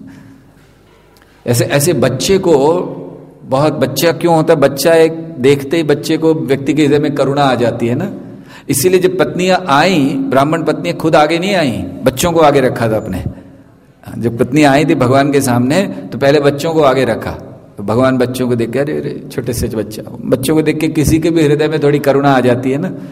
ऐसे ऐसे बच्चे को बहुत, बच्चा क्यों होता है, बच्चा एक देखते ही बच्चे को व्यक्ति के हृदय में करुणा आ जाती है ना। इसीलिए जब पत्नियां आई, ब्राह्मण पत्नियां खुद आगे नहीं आई, बच्चों को आगे रखा था अपने। जब पत्नियां आई थी भगवान के सामने तो पहले बच्चों को आगे रखा। तो भगवान बच्चों को देख के, अरे अरे छोटे से बच्चा, बच्चों को देख के किसी के भी हृदय में थोड़ी करुणा आ जाती है ना।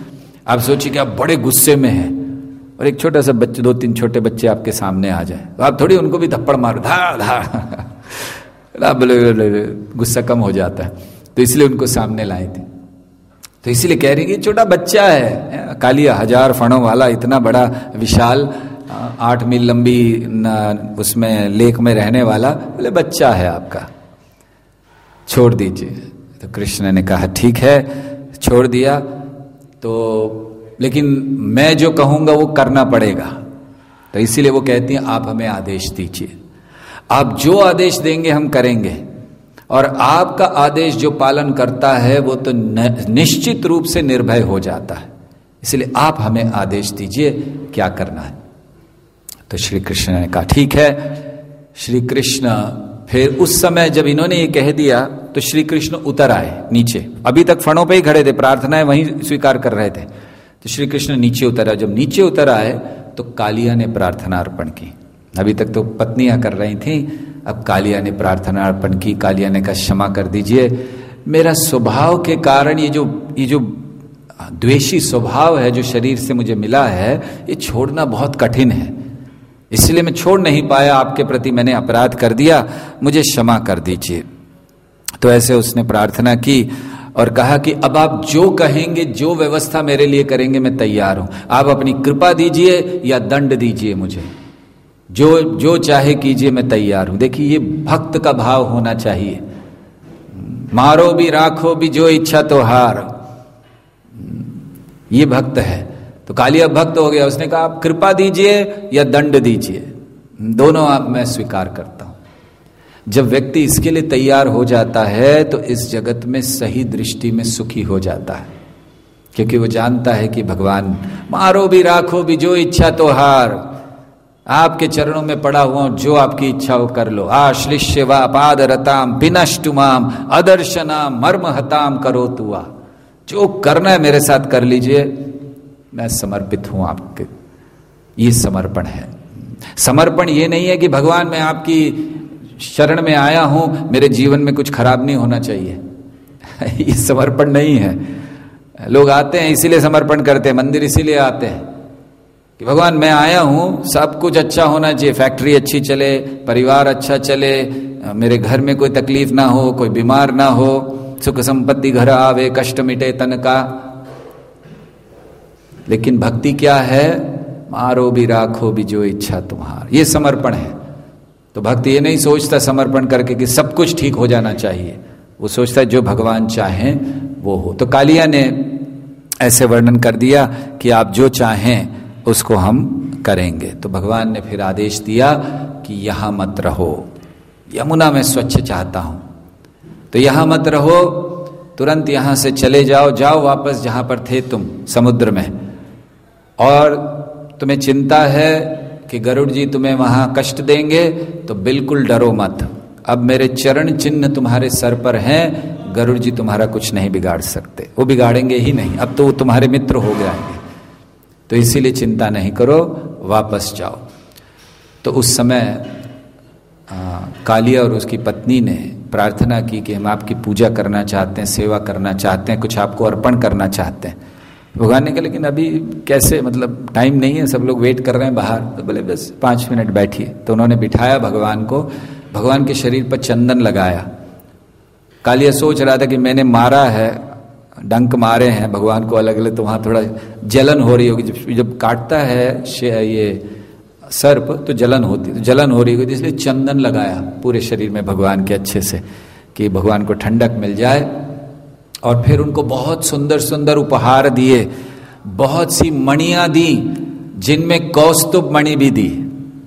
आप सोचिए कि आप बड़े गुस्से में हैं और एक छोटा सा बच्चे, दो तीन छोटे बच्चे आपके सामने आ जाए तो आप थोड़ी उनको भी थप्पड़ मारो धा धा, गुस्सा कम हो जाता है। तो इसलिए उनको सामने लाए थे। तो इसीलिए कह रही कि छोटा बच्चा है, कालिया हजार फणों वाला, इतना बड़ा विशाल आठ मील लंबी उसमें लेक में रहने वाला, बोले बच्चा है आपका, छोड़ दीजिए। तो कृष्ण ने कहा ठीक है, छोड़ दिया। तो लेकिन मैं जो कहूंगा वो करना पड़ेगा। तो इसीलिए वो कहती हैं आप हमें आदेश दीजिए, आप जो आदेश देंगे हम करेंगे, और आपका आदेश जो पालन करता है वो तो निश्चित रूप से निर्भय हो जाता है, इसलिए आप हमें आदेश दीजिए क्या करना है। तो श्री कृष्ण ने कहा ठीक है। श्री कृष्ण फिर उस समय जब इन्होंने ये कह दिया तो श्री कृष्ण उतर आए नीचे, अभी तक फणों पे ही खड़े थे, प्रार्थनाएं वहीं स्वीकार कर रहे थे। तो श्री कृष्ण नीचे उतर आए। जब नीचे उतर आए तो कालिया ने प्रार्थना अर्पण की। अभी तक तो पत्नियां कर रही थी, अब कालिया ने प्रार्थना अर्पण की। कालिया ने कहा क्षमा कर दीजिए, मेरा स्वभाव के कारण ये जो ये जो द्वेषी स्वभाव है जो शरीर से मुझे मिला है, ये छोड़ना बहुत कठिन है, इसलिए मैं छोड़ नहीं पाया, आपके प्रति मैंने अपराध कर दिया, मुझे क्षमा कर दीजिए। तो ऐसे उसने प्रार्थना की और कहा कि अब आप जो कहेंगे, जो व्यवस्था मेरे लिए करेंगे, मैं तैयार हूं। आप अपनी कृपा दीजिए या दंड दीजिए, मुझे जो जो चाहे कीजिए, मैं तैयार हूं। देखिए ये भक्त का भाव होना चाहिए, मारो भी राखो भी जो इच्छा तो हार, ये भक्त है। तो कालिया भक्त हो गया, उसने कहा आप कृपा दीजिए या दंड दीजिए, दोनों आप मैं स्वीकार करता हूं। जब व्यक्ति इसके लिए तैयार हो जाता है तो इस जगत में सही दृष्टि में सुखी हो जाता है, क्योंकि वो जानता है कि भगवान मारो भी राखो भी जो इच्छा तो हार, आपके चरणों में पड़ा हुआ, जो आपकी इच्छा हो कर लो। आश्लिष्य वा पाद रताम विनष्टुमाम अदर्शनाम मर्म हताम करो तुआ, जो करना है मेरे साथ कर लीजिए, मैं समर्पित हूं आपके। ये समर्पण है। समर्पण ये नहीं है कि भगवान मैं आपकी शरण में आया हूं, मेरे जीवन में कुछ खराब नहीं होना चाहिए, ये समर्पण नहीं है। लोग आते हैं इसीलिए समर्पण करते हैं, मंदिर इसीलिए आते हैं कि भगवान मैं आया हूं, सब कुछ अच्छा होना चाहिए, फैक्ट्री अच्छी चले, परिवार अच्छा चले, मेरे घर में कोई तकलीफ ना हो, कोई बीमार ना हो, सुख संपत्ति घर आवे, कष्ट मिटे तन का। लेकिन भक्ति क्या है? मारो भी राखो भी जो इच्छा तुम्हार, ये समर्पण है। तो भक्त ये नहीं सोचता समर्पण करके कि सब कुछ ठीक हो जाना चाहिए, वो सोचता है जो भगवान चाहें वो हो। तो कालिया ने ऐसे वर्णन कर दिया कि आप जो चाहें उसको हम करेंगे। तो भगवान ने फिर आदेश दिया कि यहां मत रहो, यमुना में स्वच्छ चाहता हूं, तो यहां मत रहो, तुरंत यहां से चले जाओ, जाओ वापस जहां पर थे तुम, समुद्र में। और तुम्हें चिंता है कि गरुड़ जी तुम्हें वहां कष्ट देंगे, तो बिल्कुल डरो मत, अब मेरे चरण चिन्ह तुम्हारे सर पर हैं, गरुड़ जी तुम्हारा कुछ नहीं बिगाड़ सकते, वो बिगाड़ेंगे ही नहीं, अब तो वो तुम्हारे मित्र हो जाएंगे, तो इसीलिए चिंता नहीं करो, वापस जाओ। तो उस समय आ, कालिया और उसकी पत्नी ने प्रार्थना की कि हम आपकी पूजा करना चाहते हैं, सेवा करना चाहते हैं, कुछ आपको अर्पण करना चाहते हैं। भगवान ने कहा लेकिन अभी कैसे, मतलब टाइम नहीं है, सब लोग वेट कर रहे हैं बाहर। तो बोले बस पाँच मिनट बैठिए। तो उन्होंने बिठाया भगवान को, भगवान के शरीर पर चंदन लगाया। कालिया सोच रहा था कि मैंने मारा है, डंक मारे हैं भगवान को अलग अलग, तो वहाँ थोड़ा जलन हो रही होगी, जब जब काटता है ये सर्प तो जलन होती, तो जलन हो रही होगी, इसलिए चंदन लगाया पूरे शरीर में भगवान के अच्छे से, कि भगवान को ठंडक मिल जाए। और फिर उनको बहुत सुंदर सुंदर उपहार दिए, बहुत सी मणियां दी, जिनमें कौस्तुभ मणि भी दी।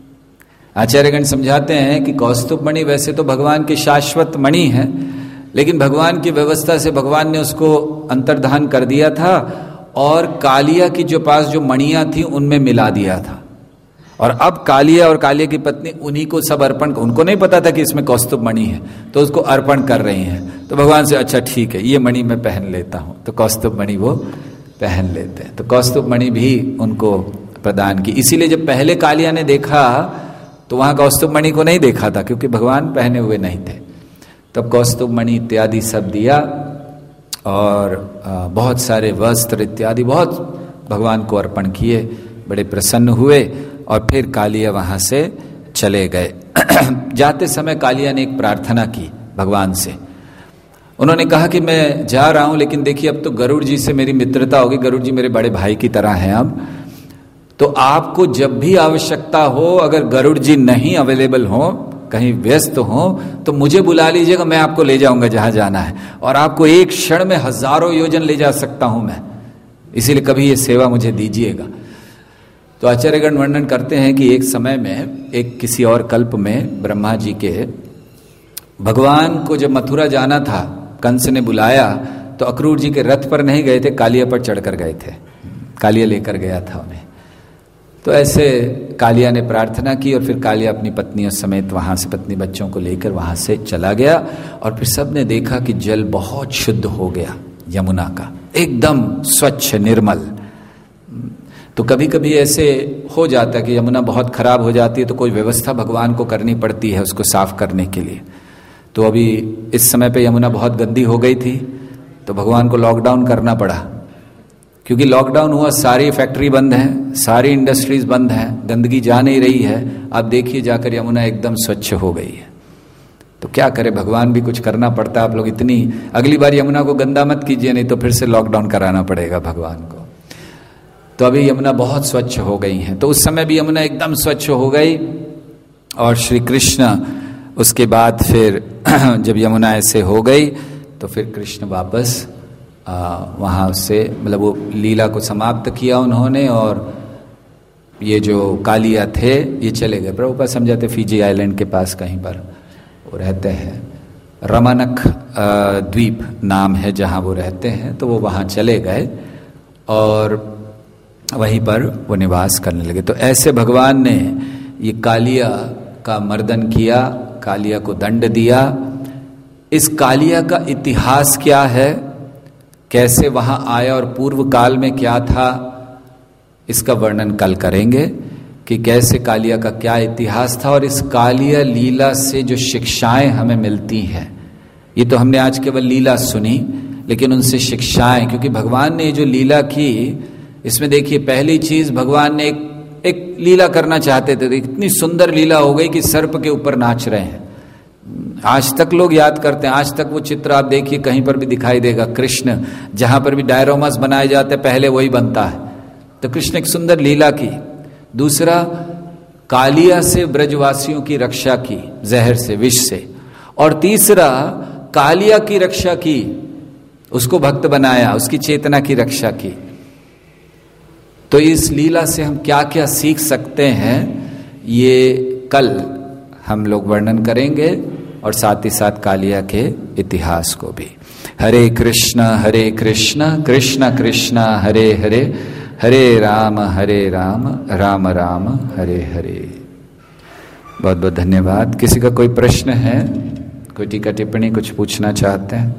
आचार्यगण समझाते हैं कि कौस्तुभ मणि वैसे तो भगवान की शाश्वत मणि है, लेकिन भगवान की व्यवस्था से भगवान ने उसको अंतर्धान कर दिया था, और कालिया की जो पास जो मणियां थी उनमें मिला दिया था। और अब कालिया और कालिया की पत्नी उन्हीं को सब अर्पण, उनको नहीं पता था कि इसमें कौस्तुभ मणि है, तो उसको अर्पण कर रही हैं। तो भगवान से अच्छा ठीक है, ये मणि मैं पहन लेता हूं, तो कौस्तुभ मणि वो पहन लेते हैं। तो कौस्तुभ मणि भी उनको प्रदान की। इसीलिए जब पहले कालिया ने देखा तो वहां कौस्तुभ मणि को नहीं देखा था, क्योंकि भगवान पहने हुए नहीं थे। तब कौस्तुभ मणि इत्यादि सब दिया, और बहुत सारे वस्त्र इत्यादि, बहुत भगवान को अर्पण किए, बड़े प्रसन्न हुए और फिर कालिया वहाँ से चले गए। जाते समय कालिया ने एक प्रार्थना की भगवान से। उन्होंने कहा कि मैं जा रहा हूँ, लेकिन देखिए अब तो गरुड़ जी से मेरी मित्रता होगी, गरुड़ जी मेरे बड़े भाई की तरह हैं अब, तो आपको जब भी आवश्यकता हो, अगर गरुड़ जी नहीं अवेलेबल हो, कहीं व्यस्त हो, तो मुझे बुला लीजिएगा, मैं आपको ले जाऊंगा जहां जाना है, और आपको एक क्षण में हजारों योजन ले जा सकता हूं मैं, इसीलिए कभी ये सेवा मुझे दीजिएगा। तो आचार्यगण वर्णन करते हैं कि एक समय में, एक किसी और कल्प में, ब्रह्मा जी के भगवान को जब मथुरा जाना था, कंस ने बुलाया तो अक्रूर जी के रथ पर नहीं गए थे, कालिया पर चढ़कर गए थे, कालिया लेकर गया था उन्हें। तो ऐसे कालिया ने प्रार्थना की और फिर कालिया अपनी पत्नियों समेत वहां से, पत्नी बच्चों को लेकर वहां से चला गया। और फिर सबने देखा कि जल बहुत शुद्ध हो गया यमुना का, एकदम स्वच्छ निर्मल। तो कभी कभी ऐसे हो जाता है कि यमुना बहुत खराब हो जाती है, तो कोई व्यवस्था भगवान को करनी पड़ती है उसको साफ करने के लिए। तो अभी इस समय पे यमुना बहुत गंदी हो गई थी, तो भगवान को लॉकडाउन करना पड़ा, क्योंकि लॉकडाउन हुआ, सारी फैक्ट्री बंद है, सारी इंडस्ट्रीज बंद हैं, गंदगी जा नहीं रही है। अब देखिए जाकर यमुना एकदम स्वच्छ हो गई है। तो क्या करे, भगवान भी कुछ करना पड़ता। आप लोग इतनी, अगली बार यमुना को गंदा मत कीजिए, नहीं तो फिर से लॉकडाउन कराना पड़ेगा भगवान को। तो अभी यमुना बहुत स्वच्छ हो गई है। तो उस समय भी यमुना एकदम स्वच्छ हो गई। और श्री कृष्ण उसके बाद फिर जब यमुना ऐसे हो गई तो फिर कृष्ण वापस वहाँ से, मतलब वो लीला को समाप्त किया उन्होंने, और ये जो कालिया थे ये चले गए। प्रभुपाद समझाते फिजी आइलैंड के पास कहीं पर वो रहते हैं, रमानक द्वीप नाम है जहाँ वो रहते हैं, तो वो वहाँ चले गए और वहीं पर वो निवास करने लगे। तो ऐसे भगवान ने ये कालिया का मर्दन किया, कालिया को दंड दिया। इस कालिया का इतिहास क्या है, कैसे वहां आया और पूर्व काल में क्या था, इसका वर्णन कल करेंगे कि कैसे कालिया का क्या इतिहास था और इस कालिया लीला से जो शिक्षाएं हमें मिलती हैं। ये तो हमने आज केवल लीला सुनी, लेकिन उनसे शिक्षाएं, क्योंकि भगवान ने जो लीला की, इसमें देखिए पहली चीज भगवान ने एक, एक लीला करना चाहते थे, इतनी सुंदर लीला हो गई कि सर्प के ऊपर नाच रहे हैं। आज तक लोग याद करते हैं, आज तक वो चित्र आप देखिए कहीं पर भी दिखाई देगा, कृष्ण जहां पर भी डायरोमास बनाए जाते हैं पहले वही बनता है। तो कृष्ण एक सुंदर लीला की। दूसरा, कालिया से ब्रजवासियों की रक्षा की, जहर से, विष से। और तीसरा, कालिया की रक्षा की, उसको भक्त बनाया, उसकी चेतना की रक्षा की। तो इस लीला से हम क्या क्या सीख सकते हैं, ये कल हम लोग वर्णन करेंगे, और साथ ही साथ कालिया के इतिहास को भी। हरे कृष्ण हरे कृष्ण कृष्ण कृष्ण हरे हरे, हरे राम हरे राम राम राम हरे हरे। बहुत बहुत धन्यवाद। किसी का कोई प्रश्न है, कोई टीका टिप्पणी, कुछ पूछना चाहते हैं,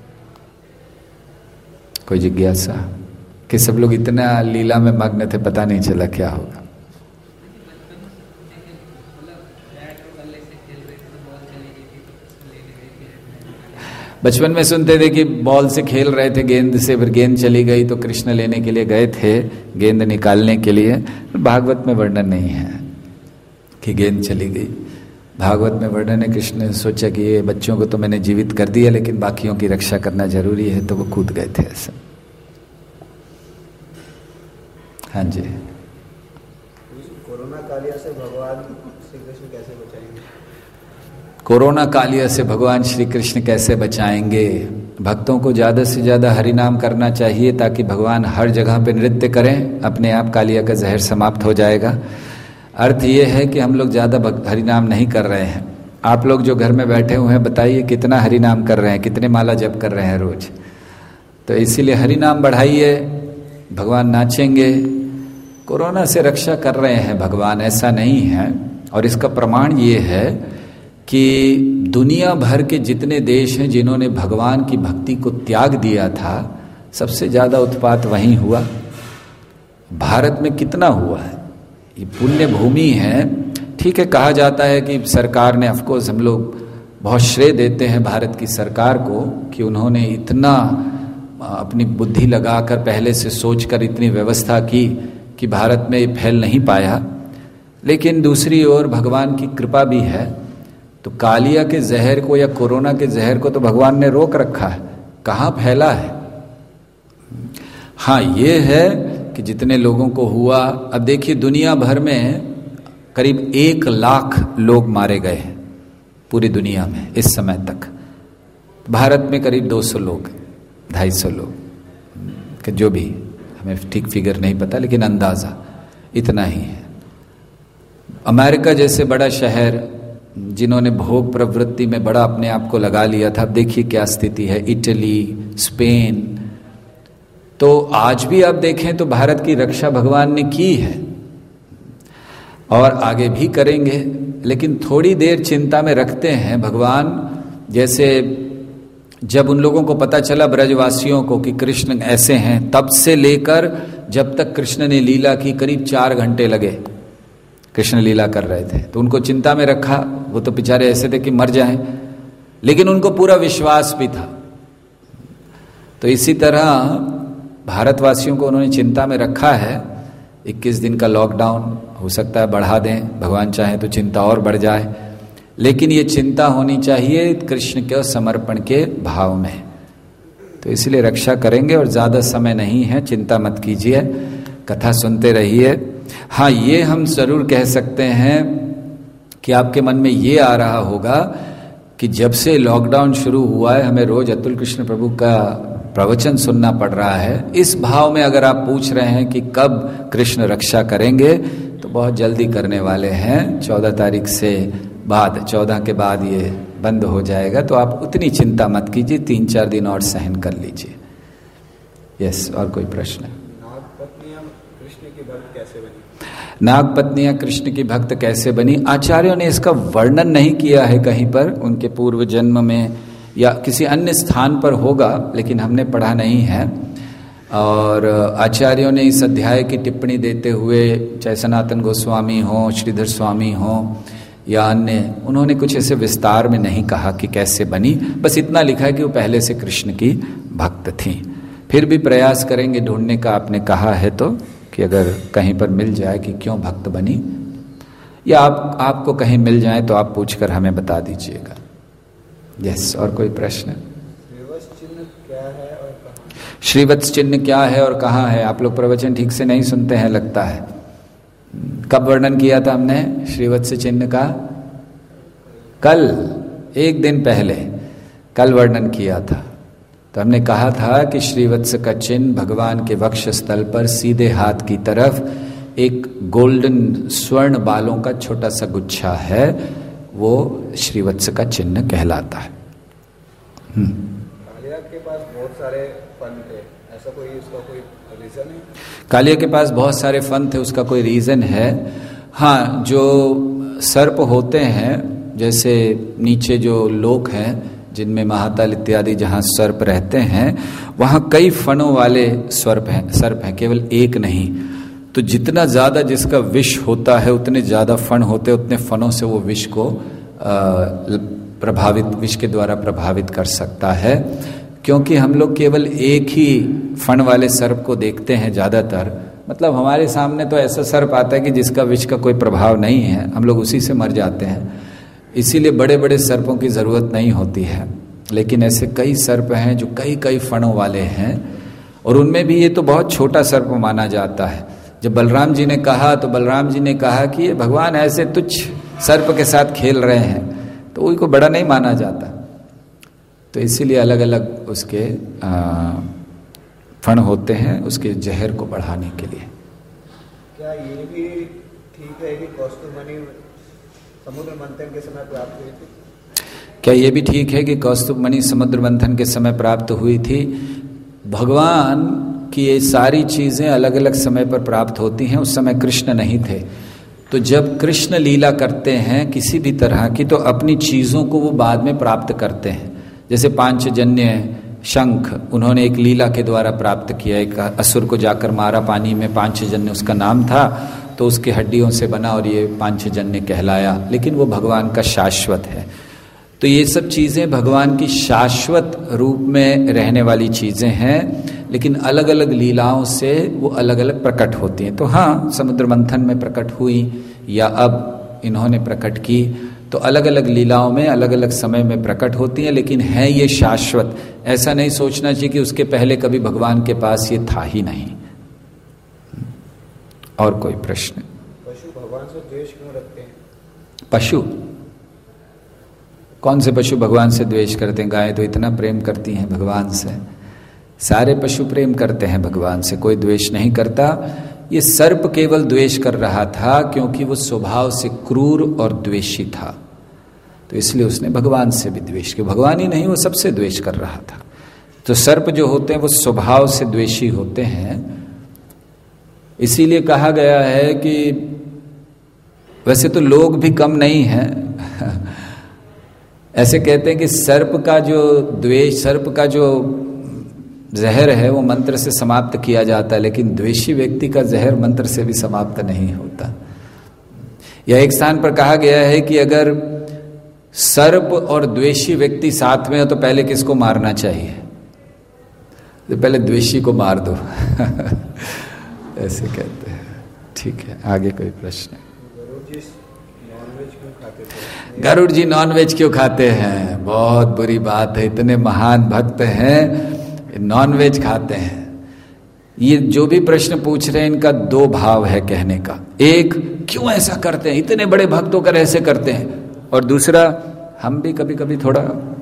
कोई जिज्ञासा? कि सब लोग इतना लीला में मग्न थे, पता नहीं चला क्या होगा। बचपन में सुनते थे कि बॉल से खेल रहे थे, गेंद से, फिर गेंद चली गई तो कृष्ण लेने के लिए गए थे, गेंद निकालने के लिए। भागवत में वर्णन नहीं है कि गेंद चली गई। भागवत में वर्णन है, कृष्ण ने सोचा कि ये बच्चों को तो मैंने जीवित कर दिया, लेकिन बाकियों की रक्षा करना जरूरी है, तो वो कूद गए थे ऐसा। हाँ जी। कोरोना कालिया से भगवान श्री कृष्ण कैसे बचाएंगे? कोरोना कालिया से भगवान श्री कृष्ण कैसे बचाएंगे? भक्तों को ज्यादा से ज्यादा हरिनाम करना चाहिए, ताकि भगवान हर जगह पे नृत्य करें, अपने आप कालिया का जहर समाप्त हो जाएगा। अर्थ ये है कि हम लोग ज्यादा हरिनाम नहीं कर रहे हैं। आप लोग जो घर में बैठे हुए हैं, बताइए कितना हरिनाम कर रहे हैं, कितने माला जप कर रहे हैं रोज। तो इसीलिए हरिनाम बढ़ाइए, भगवान नाचेंगे। कोरोना से रक्षा कर रहे हैं भगवान, ऐसा नहीं है। और इसका प्रमाण ये है कि दुनिया भर के जितने देश हैं जिन्होंने भगवान की भक्ति को त्याग दिया था, सबसे ज्यादा उत्पात वहीं हुआ। भारत में कितना हुआ है, ये पुण्य भूमि है। ठीक है, कहा जाता है कि सरकार ने, ऑफकोर्स हम लोग बहुत श्रेय देते हैं भारत की सरकार को कि उन्होंने इतना अपनी बुद्धि लगाकर पहले से सोचकर इतनी व्यवस्था की कि भारत में ये फैल नहीं पाया। लेकिन दूसरी ओर भगवान की कृपा भी है, तो कालिया के जहर को या कोरोना के जहर को तो भगवान ने रोक रखा है, कहाँ फैला है। हाँ ये है कि जितने लोगों को हुआ, अब देखिए दुनिया भर में करीब एक लाख लोग मारे गए हैं पूरी दुनिया में इस समय तक। भारत में करीब दो सौ लोग, ढाई सौ लोग, कि जो भी, हमें ठीक फिगर नहीं पता लेकिन अंदाजा इतना ही है। अमेरिका जैसे बड़ा शहर जिन्होंने भोग प्रवृत्ति में बड़ा अपने आप को लगा लिया था, अब देखिए क्या स्थिति है। इटली, स्पेन, तो आज भी आप देखें तो भारत की रक्षा भगवान ने की है और आगे भी करेंगे। लेकिन थोड़ी देर चिंता में रखते हैं भगवान, जैसे जब उन लोगों को पता चला ब्रजवासियों को कि कृष्ण ऐसे हैं, तब से लेकर जब तक कृष्ण ने लीला की करीब चार घंटे लगे। कृष्ण लीला कर रहे थे तो उनको चिंता में रखा, वो तो बेचारे ऐसे थे कि मर जाएं, लेकिन उनको पूरा विश्वास भी था। तो इसी तरह भारतवासियों को उन्होंने चिंता में रखा है। इक्कीस दिन का लॉकडाउन, हो सकता है बढ़ा दें, भगवान चाहे तो चिंता और बढ़ जाए, लेकिन ये चिंता होनी चाहिए कृष्ण के समर्पण के भाव में। तो इसलिए रक्षा करेंगे और ज़्यादा समय नहीं है, चिंता मत कीजिए, कथा सुनते रहिए। हाँ ये हम जरूर कह सकते हैं कि आपके मन में ये आ रहा होगा कि जब से लॉकडाउन शुरू हुआ है हमें रोज अतुल कृष्ण प्रभु का प्रवचन सुनना पड़ रहा है। इस भाव में अगर आप पूछ रहे हैं कि कब कृष्ण रक्षा करेंगे, तो बहुत जल्दी करने वाले हैं, चौदह तारीख से बाद, चौदह के बाद ये बंद हो जाएगा। तो आप उतनी चिंता मत कीजिए, तीन चार दिन और सहन कर लीजिए। यस, और कोई प्रश्न? नागपत्नियां कृष्ण की भक्त कैसे बनी? नागपत्नियां कृष्ण की भक्त कैसे बनी? आचार्यों ने इसका वर्णन नहीं किया है कहीं पर, उनके पूर्व जन्म में या किसी अन्य स्थान पर होगा, लेकिन हमने पढ़ा नहीं है। और आचार्यों ने इस अध्याय की टिप्पणी देते हुए, चाहे सनातन गोस्वामी हो, श्रीधर स्वामी हो या अन्य, उन्होंने कुछ ऐसे विस्तार में नहीं कहा कि कैसे बनी, बस इतना लिखा है कि वो पहले से कृष्ण की भक्त थी। फिर भी प्रयास करेंगे ढूंढने का, आपने कहा है तो, कि अगर कहीं पर मिल जाए कि क्यों भक्त बनी, या आप आपको कहीं मिल जाए तो आप पूछकर हमें बता दीजिएगा। यस, और कोई प्रश्न? श्रीवत्स चिन्ह क्या है और कहाँ? श्रीवत्स चिन्ह क्या है और कहाँ है? आप लोग प्रवचन ठीक से नहीं सुनते हैं लगता है। कब वर्णन किया था हमने श्रीवत्स चिन्ह का? कल, एक दिन पहले कल वर्णन किया था। तो हमने कहा था कि श्रीवत्स का चिन्ह भगवान के वक्ष स्थल पर सीधे हाथ की तरफ एक गोल्डन स्वर्ण बालों का छोटा सा गुच्छा है, वो श्रीवत्स का चिन्ह कहलाता है। कालिया के पास बहुत सारे फन थे, ऐसा कोई उसका कोई रीजन है? कालिया के पास बहुत सारे फन थे, उसका कोई रीजन है? हाँ, जो सर्प होते हैं, जैसे नीचे जो लोक हैं जिनमें महातल इत्यादि जहाँ सर्प रहते हैं, वहाँ कई फनों वाले सर्प हैं सर्प हैं केवल एक नहीं। तो जितना ज़्यादा जिसका विष होता है उतने ज़्यादा फन होते हैं, उतने फनों से वो विष को प्रभावित विष के द्वारा प्रभावित कर सकता है। क्योंकि हम लोग केवल एक ही फन वाले सर्प को देखते हैं ज़्यादातर, मतलब हमारे सामने तो ऐसा सर्प आता है कि जिसका विष का कोई प्रभाव नहीं है, हम लोग उसी से मर जाते हैं। इसीलिए बड़े बड़े सर्पों की ज़रूरत नहीं होती है। लेकिन ऐसे कई सर्प हैं जो कई कई फणों वाले हैं, और उनमें भी ये तो बहुत छोटा सर्प माना जाता है। जब बलराम जी ने कहा तो बलराम जी ने कहा कि ये भगवान ऐसे तुच्छ सर्प के साथ खेल रहे हैं, तो उनको बड़ा नहीं माना जाता। तो इसीलिए अलग अलग उसके फण होते हैं उसके जहर को बढ़ाने के लिए। क्या ये भी ठीक है कि कौस्तुभमणि समुद्र मंथन के समय प्राप्त हुई थी? क्या ये भी ठीक है कि कौस्तुभमणि समुद्र मंथन के समय प्राप्त हुई थी? भगवान की ये सारी चीज़ें अलग अलग समय पर प्राप्त होती हैं। उस समय कृष्ण नहीं थे, तो जब कृष्ण लीला करते हैं किसी भी तरह की, तो अपनी चीज़ों को वो बाद में प्राप्त करते हैं। जैसे पांचजन्य शंख उन्होंने एक लीला के द्वारा प्राप्त किया, एक असुर को जाकर मारा पानी में, पांचजन्य उसका नाम था, तो उसके हड्डियों से बना और ये पांचजन्य कहलाया। लेकिन वो भगवान का शाश्वत है। तो ये सब चीज़ें भगवान की शाश्वत रूप में रहने वाली चीज़ें हैं, लेकिन अलग अलग लीलाओं से वो अलग अलग प्रकट होती हैं। तो हाँ, समुद्र मंथन में प्रकट हुई या अब इन्होंने प्रकट की, तो अलग अलग लीलाओं में अलग अलग समय में प्रकट होती हैं, लेकिन है ये शाश्वत। ऐसा नहीं सोचना चाहिए कि उसके पहले कभी भगवान के पास ये था ही नहीं। और कोई प्रश्न? पशु भगवान से द्वेष क्यों रखते हैं? पशु? कौन से पशु भगवान से द्वेष करते हैं? गाय तो इतना प्रेम करती हैं भगवान से। सारे पशु प्रेम करते हैं भगवान से, कोई द्वेष नहीं करता। ये सर्प केवल द्वेष कर रहा था क्योंकि वो स्वभाव से क्रूर और द्वेषी था, तो इसलिए उसने भगवान से भी द्वेष किया। भगवान ही नहीं, वो सबसे द्वेष कर रहा था। तो सर्प जो होते हैं वो स्वभाव से द्वेषी होते हैं। इसीलिए कहा गया है कि वैसे तो लोग भी कम नहीं हैं ऐसे कहते हैं कि सर्प का जो द्वेष, सर्प का जो जहर है वो मंत्र से समाप्त किया जाता है, लेकिन द्वेषी व्यक्ति का जहर मंत्र से भी समाप्त नहीं होता। या एक स्थान पर कहा गया है कि अगर सर्प और द्वेषी व्यक्ति साथ में हो तो पहले किसको मारना चाहिए? तो पहले द्वेषी को मार दो ऐसे कहते हैं। ठीक है, आगे कोई प्रश्न? गरुड़ जी नॉनवेज क्यों खाते हैं? बहुत बुरी बात है, इतने महान भक्त हैं, नॉनवेज खाते हैं। ये जो भी प्रश्न पूछ रहे हैं इनका दो भाव है कहने का। एक, क्यों ऐसा करते हैं, इतने बड़े भक्त होकर ऐसे करते हैं, और दूसरा, हम भी कभी कभी थोड़ा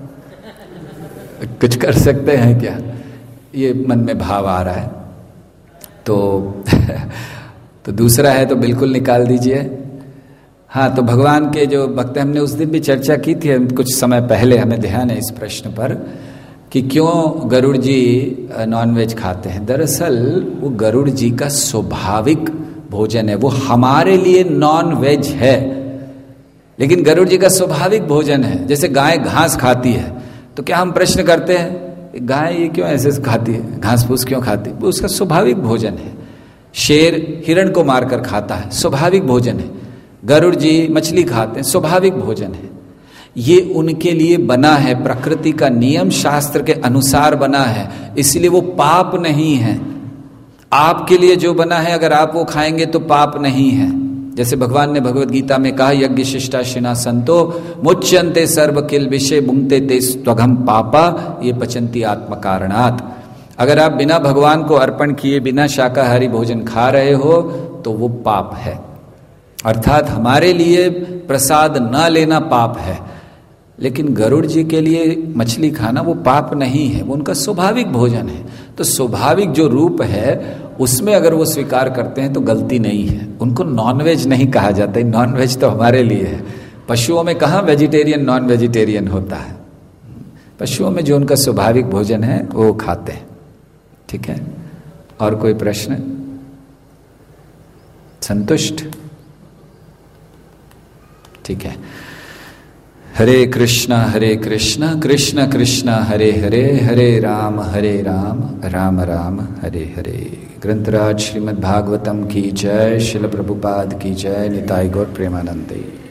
कुछ कर सकते हैं क्या, ये मन में भाव आ रहा है। तो तो दूसरा है तो बिल्कुल निकाल दीजिए। हाँ, तो भगवान के जो भक्त, हमने उस दिन भी चर्चा की थी कुछ समय पहले, हमें ध्यान है इस प्रश्न पर कि क्यों गरुड़ जी नॉनवेज खाते हैं। दरअसल वो गरुड़ जी का स्वाभाविक भोजन है, वो हमारे लिए नॉन वेज है, लेकिन गरुड़ जी का स्वाभाविक भोजन है। जैसे गाय घास खाती है, तो क्या हम प्रश्न करते हैं गाय ये क्यों ऐसे खाती है, घास फूस क्यों खाती है? वो उसका स्वाभाविक भोजन है। शेर हिरण को मारकर खाता है, स्वाभाविक भोजन है। गरुड़ जी मछली खाते हैं, स्वाभाविक भोजन है। ये उनके लिए बना है, प्रकृति का नियम शास्त्र के अनुसार बना है, इसलिए वो पाप नहीं है। आपके लिए जो बना है अगर आप वो खाएंगे तो पाप नहीं है। जैसे भगवान ने भगवत गीता में कहा, यज्ञ शिष्टाशिना संतो मुच्यन्ते सर्व किल विषय बुंगते ते स्वघम पापा ये पचंती आत्म कारणात्। अगर आप बिना भगवान को अर्पण किए बिना शाकाहारी भोजन खा रहे हो तो वो पाप है। अर्थात हमारे लिए प्रसाद न लेना पाप है, लेकिन गरुड़ जी के लिए मछली खाना वो पाप नहीं है, वो उनका स्वाभाविक भोजन है। तो स्वाभाविक जो रूप है उसमें अगर वो स्वीकार करते हैं तो गलती नहीं है। उनको नॉनवेज नहीं कहा जाता, नॉनवेज तो हमारे लिए है। पशुओं में कहाँ वेजिटेरियन नॉन वेजिटेरियन होता है, पशुओं में जो उनका स्वाभाविक भोजन है वो खाते हैं। ठीक है, और कोई प्रश्न? संतुष्ट? ठीक है। हरे कृष्णा हरे कृष्णा कृष्ण कृष्ण हरे हरे, हरे राम हरे राम राम राम हरे हरे। ग्रंथराज श्रीमद् भागवतम की जय, शिल प्रभुपाद की जय, निताई गौर प्रेमानंदे।